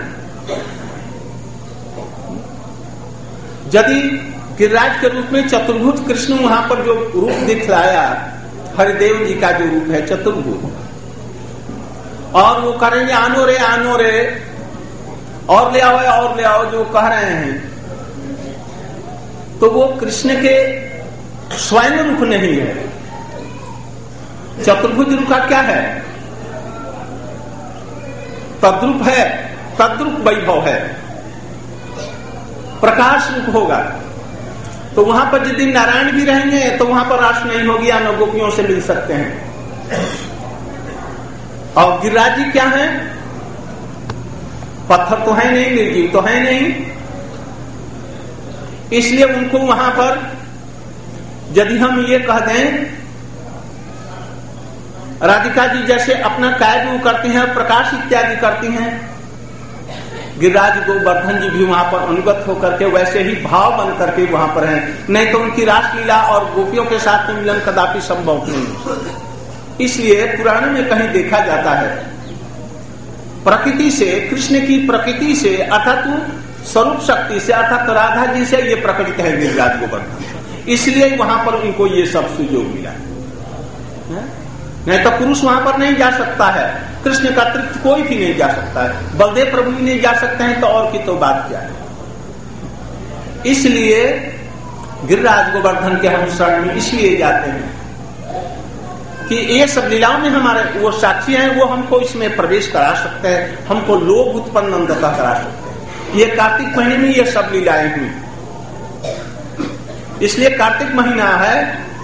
यदि गिरिराज के रूप में चतुर्भुज कृष्ण वहां पर जो रूप दिखलाया, हरिदेव जी का जो रूप है चतुर्भुज, और वो करेंगे आनो रे आनो रे और ले आओ और ले आओ जो कह रहे हैं, तो वो कृष्ण के स्वयं रूप नहीं है। चतुर्भुज रूप का क्या है? तद्रूप है, तद्रूप वैभव है, प्रकाश रूप होगा। तो वहां पर यदि नारायण भी रहेंगे तो वहां पर रास नहीं होगी या न गोपियों से मिल सकते हैं। और गिरिराज जी क्या है? पत्थर तो है नहीं, निर्जीव तो है नहीं, इसलिए उनको वहां पर यदि हम ये कह दें राधिका जी जैसे अपना कार्य करती हैं, प्रकाश इत्यादि करती हैं, गिरिराज गोवर्धन जी भी वहां पर अनुगत होकर के वैसे ही भाव बन करके वहां पर हैं। नहीं तो उनकी रासलीला और गोपियों के साथ में मिलन कदापि संभव नहीं। इसलिए पुराण में कहीं देखा जाता है प्रकृति से, कृष्ण की प्रकृति से अर्थात स्वरूप शक्ति से अर्थात राधा जी से ये प्रकटित है गिरिराज गोवर्धन, इसलिए वहां पर उनको ये सब सुयोग मिला है। नहीं तो पुरुष वहां पर नहीं जा सकता है, कृष्ण का अतिरिक्त कोई भी नहीं जा सकता है, बलदेव प्रभु भी नहीं जा सकते हैं, तो और की तो बात क्या है। इसलिए गिरिराज गोवर्धन के हम शरण में इसलिए जाते हैं कि ये सब लीलाओं में हमारे वो साक्षी हैं, वो हमको इसमें प्रवेश करा सकते हैं, हमको लोभ उत्पन्न अंधता करा सकते हैं। ये कार्तिक महीने में ये सब लीलाएं हुई, इसलिए कार्तिक महीना है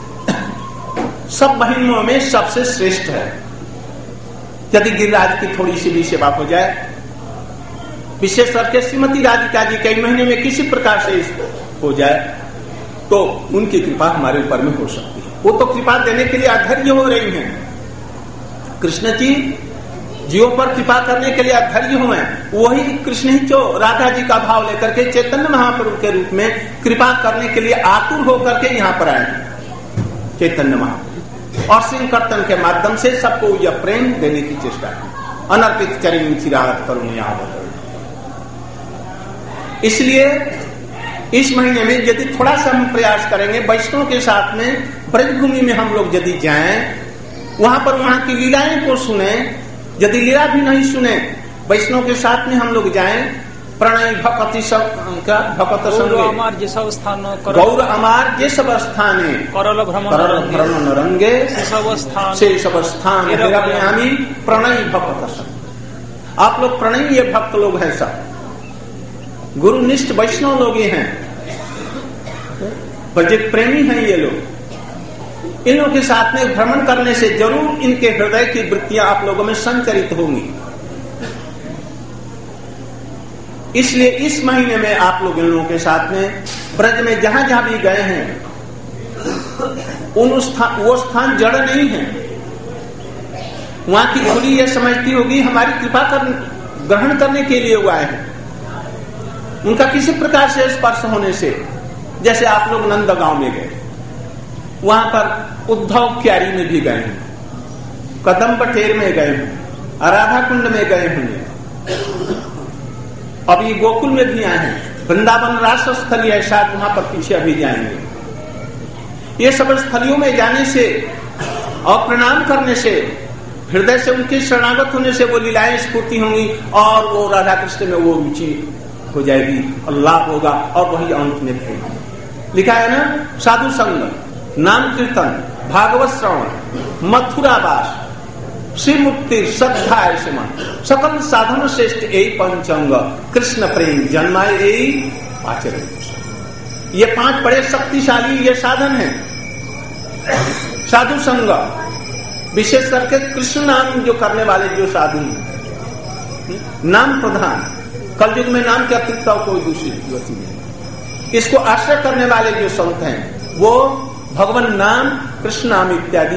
सब महीनों में सबसे श्रेष्ठ है। यदि गिरिराज की थोड़ी सी भी सेवा हो जाए, विशेष करके श्रीमती राधिका जी कई महीने में किसी प्रकार से हो जाए तो उनकी कृपा हमारे ऊपर में हो सकती है। वो तो कृपा देने के लिए अधैर्य हो रही हैं। कृष्ण जी जीवों पर कृपा करने के लिए अधैर्य हुए, वही कृष्ण ही जो राधा जी का भाव लेकर के चैतन्य महाप्रभु के रूप में कृपा करने के लिए आतुर होकर के यहाँ पर आए चैतन्य महाप्रभु, और सिंह के माध्यम से सबको यह प्रेम देने की चेष्टा की। अनर्पित चरण चिरागत करुण याद। इसलिए इस महीने में यदि थोड़ा सा हम प्रयास करेंगे, वैष्णव के साथ में ब्रजभूमि में हम लोग यदि जाएं, वहां पर वहां की लीलाएं को सुने, यदि लीला भी नहीं सुने, वैष्णव के साथ में हम लोग जाएं, प्रणय भक्ति सब का भक्त संगे अमार जे सब स्थान गौर अमार जे सब स्थाने करल भ्रमण भ्रमण नरंगे सब स्थान से सब स्थान प्रणय भक्त संग। आप लोग प्रणयी भक्त लोग हैं, सब गुरुनिष्ठ वैष्णव लोग ही हैं, भजक प्रेमी हैं ये लोग। इन लोगों के साथ में भ्रमण करने से जरूर इनके हृदय की वृत्तियां आप लोगों में संचरित होंगी। इसलिए इस महीने में आप लोग इन लोगों के साथ में ब्रज में जहां जहां भी गए हैं, उन स्थान वो स्थान जड़ नहीं है। वहां की धुली यह समझती होगी हमारी कृपा कर ग्रहण करने के लिए हुआ है। उनका किसी प्रकार से स्पर्श होने से, जैसे आप लोग नंदगांव में गए, वहां पर उद्धव क्यारी में भी गए हैं, कदम पटेर में गए हैं, राधा कुंड में गए होंगे, अभी गोकुल में भी आए हैं, वृंदावन रास स्थली है, शायद वहां पर पीछे अभी जाएंगे। ये सब स्थलियों में जाने से और प्रणाम करने से, हृदय से उनके शरणागत होने से वो लीलाएं स्फूर्ति होंगी और वो राधा कृष्ण में वो रुचि हो जाएगी और लाभ होगा, और वही अंत में प्रेम। लिखा है ना, साधु संग, नाम कीर्तन, भागवत श्रवण, मथुरावास, श्री मुक्ति, श्रद्धा ऐसे मन, सकल साधन श्रेष्ठ यही पंचांग, कृष्ण प्रेम जन्माए यही आचरण। ये पांच बड़े शक्तिशाली ये साधन है। साधु संग, विशेष करके कृष्ण नाम जो करने वाले जो साधु, नाम प्रधान, कलयुग में नाम के अतिरिक्त कोई दूसरी गति नहीं। इसको आश्रय करने वाले जो संत हैं वो भगवान नाम, कृष्ण नाम इत्यादि,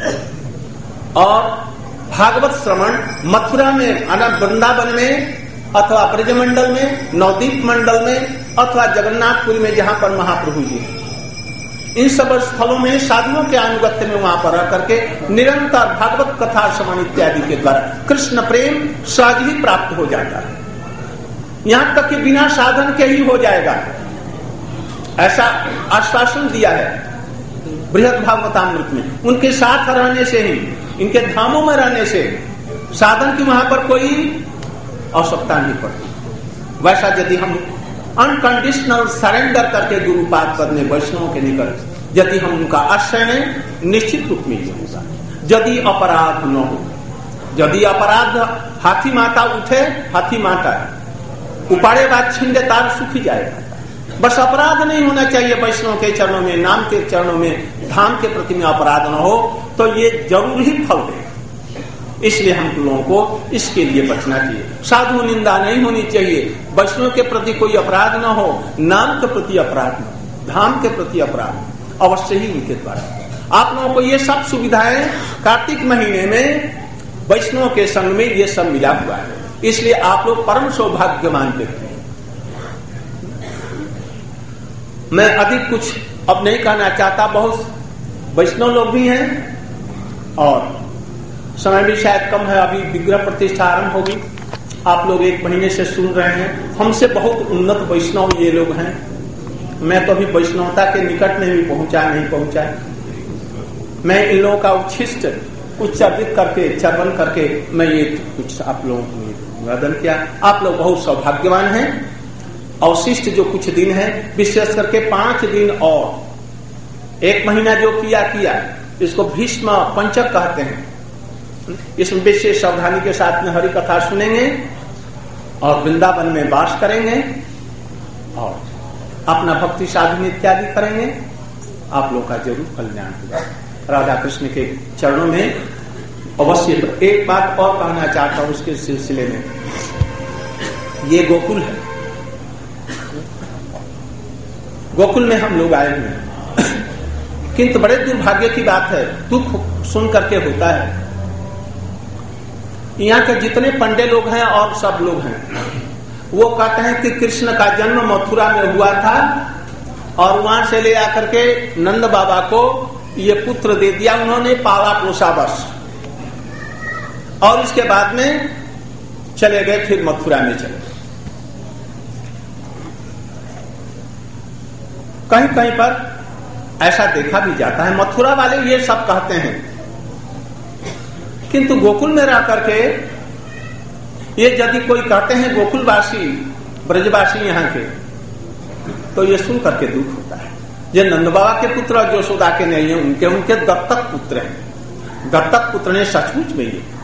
और भागवत श्रवण मथुरा में, अनंत वृंदावन में अथवा ब्रजमंडल में, नवदीप मंडल में अथवा जगन्नाथपुरी में जहां पर महाप्रभु जी हैं, इन सब स्थलों में साधुओं के अनुगत्य में वहां पर रह करके निरंतर भागवत कथा श्रवण इत्यादि के द्वारा कृष्ण प्रेम सहज ही प्राप्त हो जाता है। यहां तक कि बिना साधन के ही हो जाएगा, ऐसा आश्वासन दिया है बृहद भागवतामृत में। उनके साथ रहने से ही, इनके धामों में रहने से साधन की वहां पर कोई आवश्यकता नहीं पड़ती। वैसा यदि हम अनकंडीशनल सरेंडर करके गुरुपाद करने वैष्णव के निकट यदि हम उनका आश्रय लें, निश्चित रूप में ये होगा। यदि अपराध न हो, यदि अपराध हाथी माता उठे, हाथी माता उपाड़े बाद छिंदे तार सूखी जाएगा। बस अपराध नहीं होना चाहिए वैष्णव के चरणों में, नाम के चरणों में, धाम के प्रति में अपराध न हो तो ये जरूर ही फल देगा। इसलिए हम लोगों को इसके लिए बचना चाहिए। साधु निंदा नहीं होनी चाहिए, वैष्णव के प्रति कोई अपराध न हो, नाम के प्रति अपराध न हो, धाम के प्रति अपराध अवश्य ही उनके द्वारा। आप लोगों को ये सब सुविधाएं कार्तिक महीने में वैष्णव के संग में ये सब मिला हुआ है। इसलिए आप लोग परम सौभाग्यवान व्यक्ति हैं। मैं अधिक कुछ अब नहीं कहना चाहता, बहुत वैष्णव लोग भी हैं और समय भी शायद कम है। अभी विग्रह प्रतिष्ठा आरंभ होगी, आप लोग एक महीने से सुन रहे हैं। हमसे बहुत उन्नत वैष्णव ये लोग हैं। मैं तो अभी वैष्णवता के निकट में भी पहुंचा नहीं पहुंचा। मैं इन लोगों का उच्छिष्ट उच्चारित करके, चर्वन करके मैं ये कुछ आप लोगों को निवेदन किया। आप लोग बहुत सौभाग्यवान हैं अवशिष्ट जो कुछ दिन है, विशेष करके पांच दिन और एक महीना जो किया किया, इसको भीष्म पंचक कहते हैं। इसमें विशेष सावधानी के साथ में हरि कथा सुनेंगे और वृंदावन में वास करेंगे और अपना भक्ति साधन इत्यादि करेंगे। आप लोग का जरूर कल्याण होगा। राधा कृष्ण के चरणों में अवश्य। एक बात और कहना चाहता हूं उसके सिलसिले में, ये गोकुल है, गोकुल में हम लोग आए हुए हैं, किंतु बड़े दुर्भाग्य की बात है, दुख सुन करके होता है। यहाँ के जितने पंडे लोग हैं और सब लोग हैं, वो कहते हैं कि कृष्ण का जन्म मथुरा में हुआ था और वहां से ले आकर के नंद बाबा को ये पुत्र दे दिया उन्होंने, पाला पोसा बस, और इसके बाद में चले गए, फिर मथुरा में चले गए। कहीं कहीं पर ऐसा देखा भी जाता है, मथुरा वाले ये सब कहते हैं, किंतु गोकुल में रह करके ये यदि कोई कहते हैं गोकुलवासी, ब्रजवासी यहाँ के, तो ये सुन करके दुख होता है। ये नंद बाबा के पुत्र यशोदा के नहीं है, उनके उनके दत्तक पुत्र हैं। दत्तक पुत्र ने सचमुच में ये,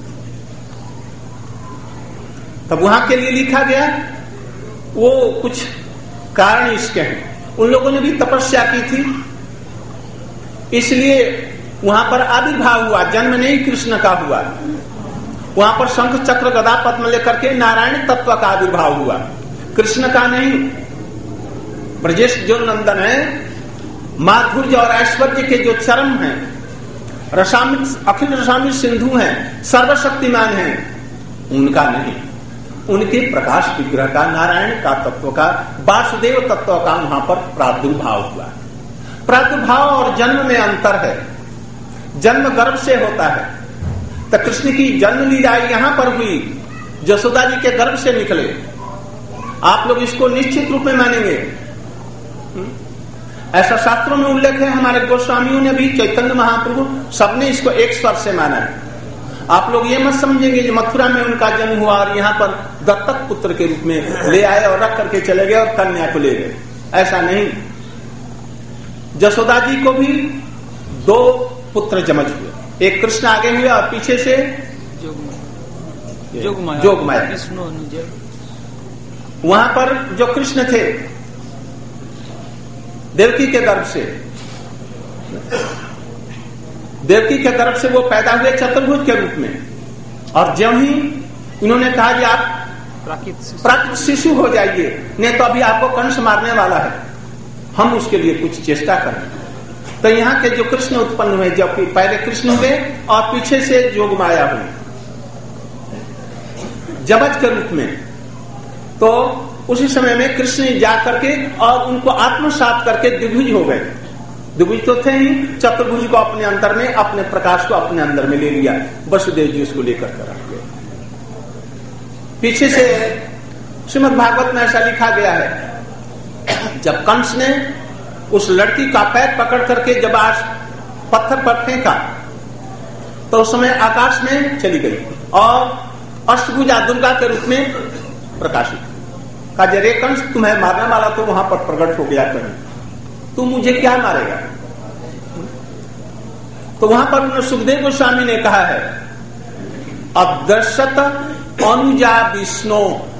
तब वहां के लिए लिखा गया, वो कुछ कारण इसके हैं। उन लोगों ने भी तपस्या की थी, इसलिए वहां पर आविर्भाव हुआ, जन्म नहीं कृष्ण का हुआ। वहां पर शंख चक्र गदा पद्म लेकर के नारायण तत्व का आविर्भाव हुआ, कृष्ण का नहीं। ब्रजेश जो नंदन है, माधुर्य और ऐश्वर्य के जो चरम हैं, रसामित अखिल रसामित सिंधु हैं, सर्वशक्तिमान हैं, उनका नहीं, उनके प्रकाश विग्रह का, नारायण का तत्व का, वासुदेव तत्व का वहां पर प्रादुर्भाव हुआ। प्रादुर्भाव और जन्म में अंतर है, जन्म गर्भ से होता है। तो कृष्ण की जन्म लीला यहां पर हुई, यशोदा जी के गर्भ से निकले। आप लोग इसको निश्चित रूप में मानेंगे, ऐसा शास्त्रों में उल्लेख है। हमारे गोस्वामियों ने भी, चैतन्य महाप्रभु, सबने इसको एक स्वर से माना है। आप लोग ये मत समझेंगे कि मथुरा में उनका जन्म हुआ और यहाँ पर दत्तक पुत्र के रूप में ले आए और रख करके चले गए और कन्या को ले गए, ऐसा नहीं। यशोदा जी को भी दो पुत्र जमज हुए, एक कृष्ण आगे हुए और पीछे से जोगमाया, जोगमाया। वहां पर जो कृष्ण थे देवकी के गर्भ से, देवकी के गर्भ से वो पैदा हुए चतुर्भुज के रूप में। और जब ही उन्होंने कहा कि आप प्राकृत शिशु हो जाइए, नहीं तो अभी आपको कंस मारने वाला है, हम उसके लिए कुछ चेष्टा करें। तो यहाँ के जो कृष्ण उत्पन्न हुए, जबकि पहले कृष्ण हुए और पीछे से जोगमाया हुई जबज के रूप में। तो उसी समय में कृष्ण जा करके और उनको आत्मसात करके द्विभुज हो गए। द्विभुज तो थे ही, चतुर्भुज को अपने अंदर में, अपने प्रकाश को अपने अंदर में ले लिया। वसुदेव जी उसको लेकर कर रख गए। पीछे से श्रीमद् भागवत में ऐसा लिखा गया है, जब कंस ने उस लड़की का पैर पकड़ करके जब आज पत्थर पर फेंका, तो उस समय आकाश में चली गई और अष्टभुजा दुर्गा के रूप में प्रकाशित। कहा जरे कंस, तुम्हें मारने वाला तो वहां पर प्रकट हो गया, कहीं तू मुझे क्या मारेगा। तो वहां पर उन्होंने सुखदेव गोस्वामी ने कहा है, अदर्शत अनुजा विष्णु,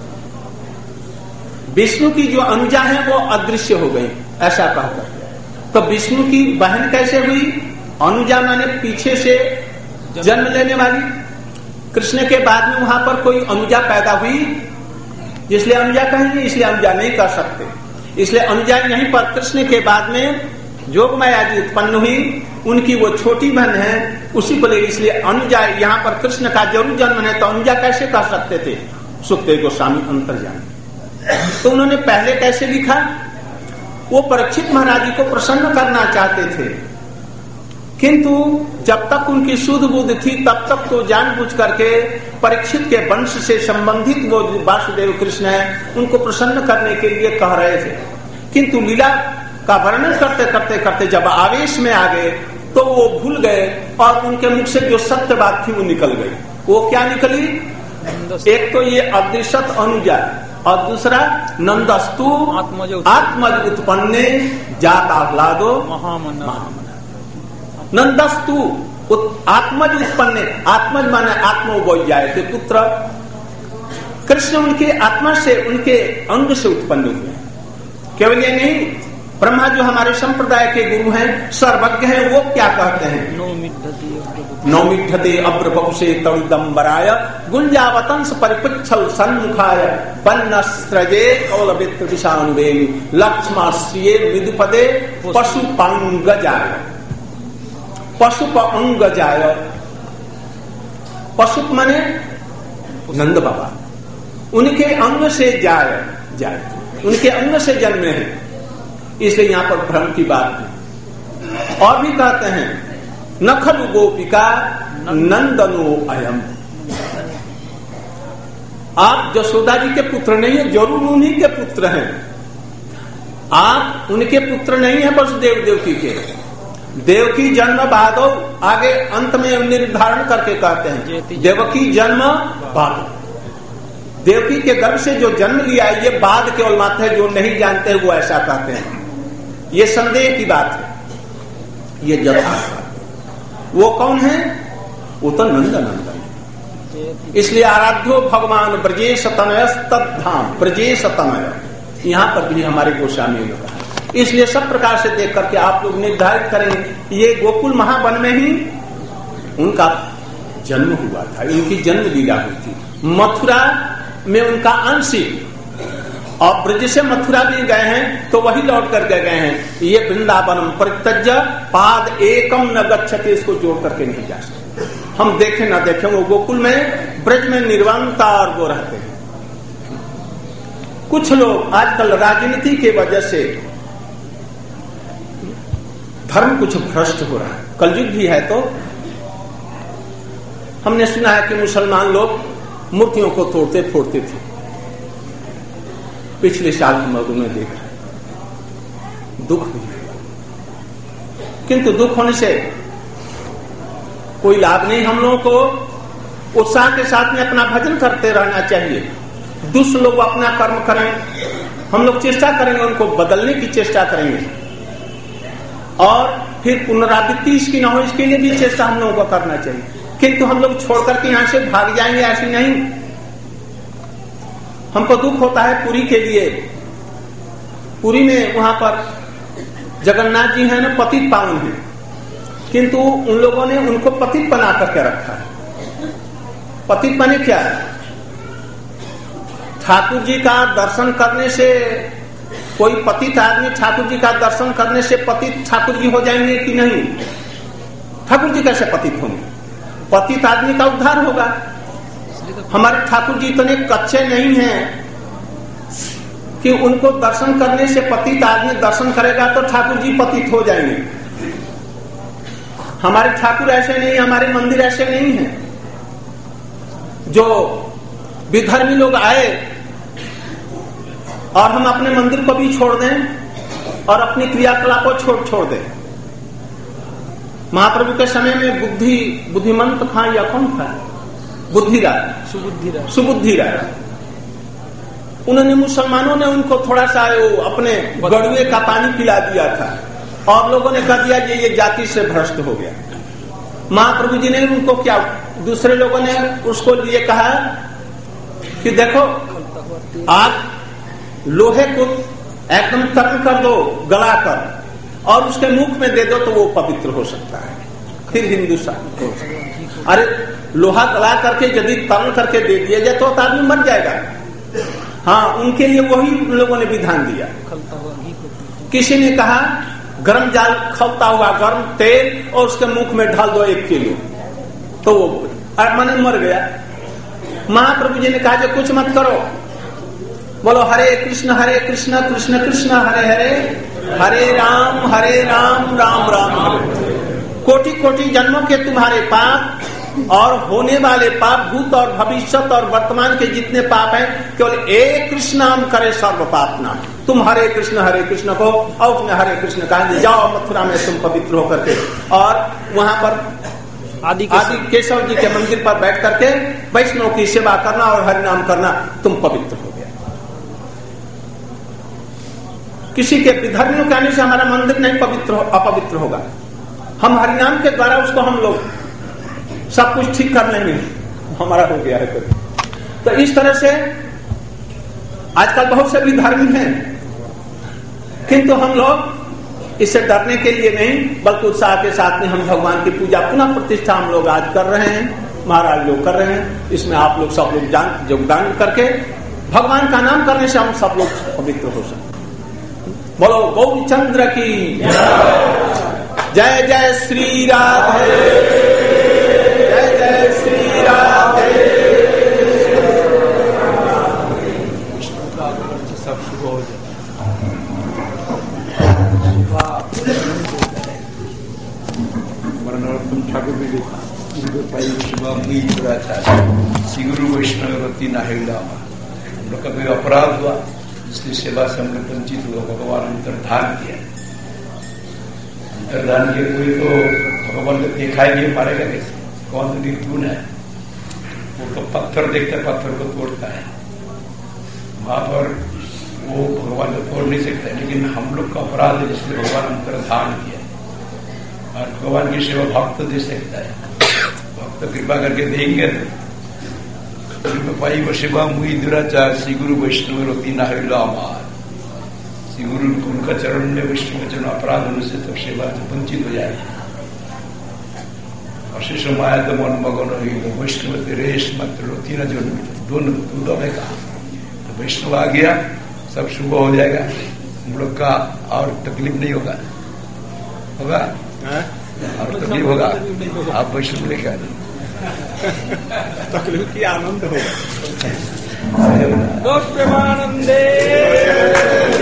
विष्णु की जो अनुजा है वो अदृश्य हो गई, ऐसा कहकर। तो विष्णु की बहन कैसे हुई? अनुजा माने पीछे से जन्म लेने वाली। कृष्ण के बाद में वहां पर कोई अनुजा पैदा हुई, इसलिए अनुजा कहेंगे, इसलिए अनुजा नहीं कर सकते। इसलिए अनुजा यहीं पर कृष्ण के बाद में जोगमाया जी उत्पन्न हुई, उनकी वो छोटी बहन है, उसी को ले, इसलिए अनुजा यहाँ पर कृष्ण का जरूर जन्म है। तो अनुजा कैसे कर सकते थे? सुखदेव गोस्वामी अंतर्यामी। तो उन्होंने पहले कैसे लिखा? वो परीक्षित महाराज जी को प्रसन्न करना चाहते थे, किंतु जब तक उनकी शुद्ध बुद्धि थी तब तक तो जानबूझ करके परीक्षित के वंश से संबंधित वो वासुदेव कृष्ण है, उनको प्रसन्न करने के लिए कह रहे थे। किंतु लीला का वर्णन करते करते करते जब आवेश में आ गए तो वो भूल गए और उनके मुख से जो सत्य बात थी वो निकल गई। वो क्या निकली? एक तो ये अदृश्यत अनुजा, और दूसरा नंदस्तु आत्मज आत्मज उत्पन्ने जात आह्लादो महामना। नंदस्तु आत्मज उत्पन्ने, आत्मज माने आत्मा बोल जाए थे पुत्र। कृष्ण उनके आत्मा से, उनके अंग से उत्पन्न हुए। केवल ये नहीं, ब्रह्मा जो हमारे संप्रदाय के गुरु हैं, सर्वज्ञ हैं, वो क्या कहते हैं? नौमिद्धते अब्रबपुषे तड़ुदम्बराय गुंजावतंस परिपुच्छल सन्मुखाय वन्नस्रजे कौलवित्र दिशानुवेमी लक्ष्माश्रिये मृदुपदे पशुपांगजाय। पशुप अंगजाय, पशुप माने नंद बाबा, उनके अंग से जाय जाय उनके अंग से जन्मे हैं, इसलिए यहां पर भ्रम की बात नहीं। और भी कहते हैं नखलु गोपिका नंदनो अयम। आप जशोदा जी के पुत्र नहीं है, जरूर उन्हीं के पुत्र हैं। आप उनके पुत्र नहीं है वसुदेव देवकी के। देवकी जन्म बादो, आगे अंत में निर्धारण करके कहते हैं देवकी जन्म बाद। देवकी के गर्भ से जो जन्म लिया ये बाद केवल मात्र है, जो नहीं जानते वो ऐसा कहते हैं। ये संदेह की बात है, ये यथार्थ बात। वो कौन है? वो तो नंद नंदन। इसलिए आराध्यो भगवान ब्रजेश तनय तद्धाम, ब्रजेश तनय यहाँ पर भी हमारे गोस्वामी ने कहा। इसलिए सब प्रकार से देख करके आप लोग निर्धारित करेंगे ये गोकुल महावन में ही उनका जन्म हुआ था, इनकी जन्म लीला हुई थी। मथुरा में उनका अंश, और ब्रज से मथुरा भी गए हैं तो वही लौट करके गए हैं। ये वृंदावनम परित्यज्य पाद एकम न गच्छते, इसको जोड़ करके नहीं जा सकते। हम देखें ना देखें, वो गोकुल में ब्रज में निर्वाणता और वो रहते हैं। कुछ लोग आजकल राजनीति के वजह से धर्म कुछ भ्रष्ट हो रहा है, कलयुग भी है। तो हमने सुना है कि मुसलमान लोग मूर्तियों को तोड़ते फोड़ते थे। पिछले साल हम लोगों ने देखा, दुख भी हुआ, किंतु दुख होने से कोई लाभ नहीं। हम लोगों को उत्साह के साथ में अपना भजन करते रहना चाहिए। दुष्ट लोग अपना कर्म करें, हम लोग चेष्टा करेंगे, उनको बदलने की चेष्टा करेंगे, और फिर पुनरावृत्ति इसकी न हो इसके लिए भी चेष्टा हम लोगों को करना चाहिए। किंतु हम लोग छोड़ करके यहां से भाग जाएंगे, ऐसी नहीं। हमको दुख होता है पुरी के लिए। पुरी में वहां पर जगन्नाथ जी हैं ना, पतित पावन है, किंतु उन लोगों ने उनको पतित बना करके रखा है। पतित बने क्या है? ठाकुर जी का दर्शन करने से कोई पतित आदमी ठाकुर जी का दर्शन करने से पतित ठाकुर जी हो जाएंगे कि नहीं? ठाकुर जी कैसे पतित होंगे? पतित आदमी का उद्धार होगा। हमारे ठाकुर जी इतने कच्चे नहीं हैं कि उनको दर्शन करने से पतित आदमी दर्शन करेगा तो ठाकुर जी पतित हो जाएंगे। हमारे ठाकुर ऐसे नहीं, हमारे मंदिर ऐसे नहीं हैं। जो विधर्मी लोग आए और हम अपने मंदिर को भी छोड़ दें और अपनी क्रियाकलाप को छोड़ छोड़ दें। महाप्रभु के समय में बुद्धि बुद्धिमंत था या कौन था? बुद्धिराज, सुबुद्धिराज सुबुद्धिराज उन्होंने मुसलमानों ने उनको थोड़ा सा अपने गड़ुए का पानी पिला दिया था और लोगों ने कह दिया कि ये जाति से भ्रष्ट हो गया। महाप्रभु जी ने उनको क्या, दूसरे लोगों ने उसको लिए कहा कि देखो आप लोहे को एकदम तर्क कर दो गला कर और उसके मुख में दे दो तो वो पवित्र हो सकता है, फिर हिंदुस्तान। अरे लोहा गला करके यदि तरण करके दे दिया जाए तो आदमी मर जाएगा। हाँ, उनके लिए वही उन लोगों ने विधान दिया। किसी ने कहा गरम जाल खलता हुआ गर्म तेल और उसके मुख में डाल दो एक किलो तो वो मैंने मर गया। महाप्रभु जी ने कहा कि कुछ मत करो, बोलो हरे कृष्ण हरे कृष्ण कृष्ण कृष्ण हरे हरे, हरे राम हरे राम राम राम हरे। कोटि कोटि जन्मों के तुम्हारे पाप और होने वाले पाप, भूत और भविष्यत और वर्तमान के जितने पाप हैं, केवल एक कृष्ण नाम करे सर्व पाप नाम। तुम हरे कृष्ण हरे कृष्ण को और उसमें हरे कृष्ण कहा, जाओ मथुरा में तुम पवित्र होकर के और वहां पर आदि आदि केशव जी के मंदिर पर बैठ करके वैष्णव की सेवा करना और हरि नाम करना, तुम पवित्र हो गया। किसी के विधर्मियों के आने से हमारा मंदिर नहीं पवित्र हो, अपवित्र होगा। हम हरिनाम के द्वारा उसको हम लोग सब कुछ ठीक कर लेंगे, हमारा हो गया है। तो इस तरह से आजकल बहुत से विधर्मी हैं, किंतु हम लोग इससे डरने के लिए नहीं बल्कि उत्साह के साथ में हम भगवान की पूजा पुनः प्रतिष्ठा हम लोग आज कर रहे हैं, महाराज लोग कर रहे हैं। इसमें आप लोग सब लोग जान योगदान करके भगवान का नाम करने से हम सब लोग पवित्र हो सकते। बोलो गौरीचंद्र की जय, जय श्री राधे, जय जय श्री राधे। सब शुभ हो जाए। ठाकुर भी श्री गुरु वैष्णवती नाहिड़ा, हम लोग का कोई अपराध हुआ इसलिए सेवा से हमने वंचित हुआ, भगवान अंतर्धान किया। अंतर्धान किए कोई तो भगवान को देखा ही नहीं, मारेगा कैसे? कौन तो निर्गुण है, वो तो पत्थर देखता है, पत्थर को तोड़ता है। वहां पर वो भगवान को तोड़ नहीं सकता है, लेकिन हम लोग का अपराध है जिसलिए भगवान अंतर्धान किया। और भगवान की सेवा भक्त दे सकता है, भक्त कृपा करके देंगे तो पाई वो सेवा मुई दुराचार श्री गुरु वैष्णव रोती नाहिला अमार। श्री गुरु उनका चरण में वैष्णव के चरण अपराध होने से तो सेवा से वंचित हो जाएगी। अशिष माया तो मन मगन हो वैष्णव रेश मात्र रोती न जो दोनों दूधों में कहा तो वैष्णव आ गया, सब शुभ हो जाएगा, हम लोग का और तकलीफ नहीं होगा होगा और तकलीफ होगा। आप वैष्णव लेके आ तकलीफ की आनंद होगा। प्रेमानंदे।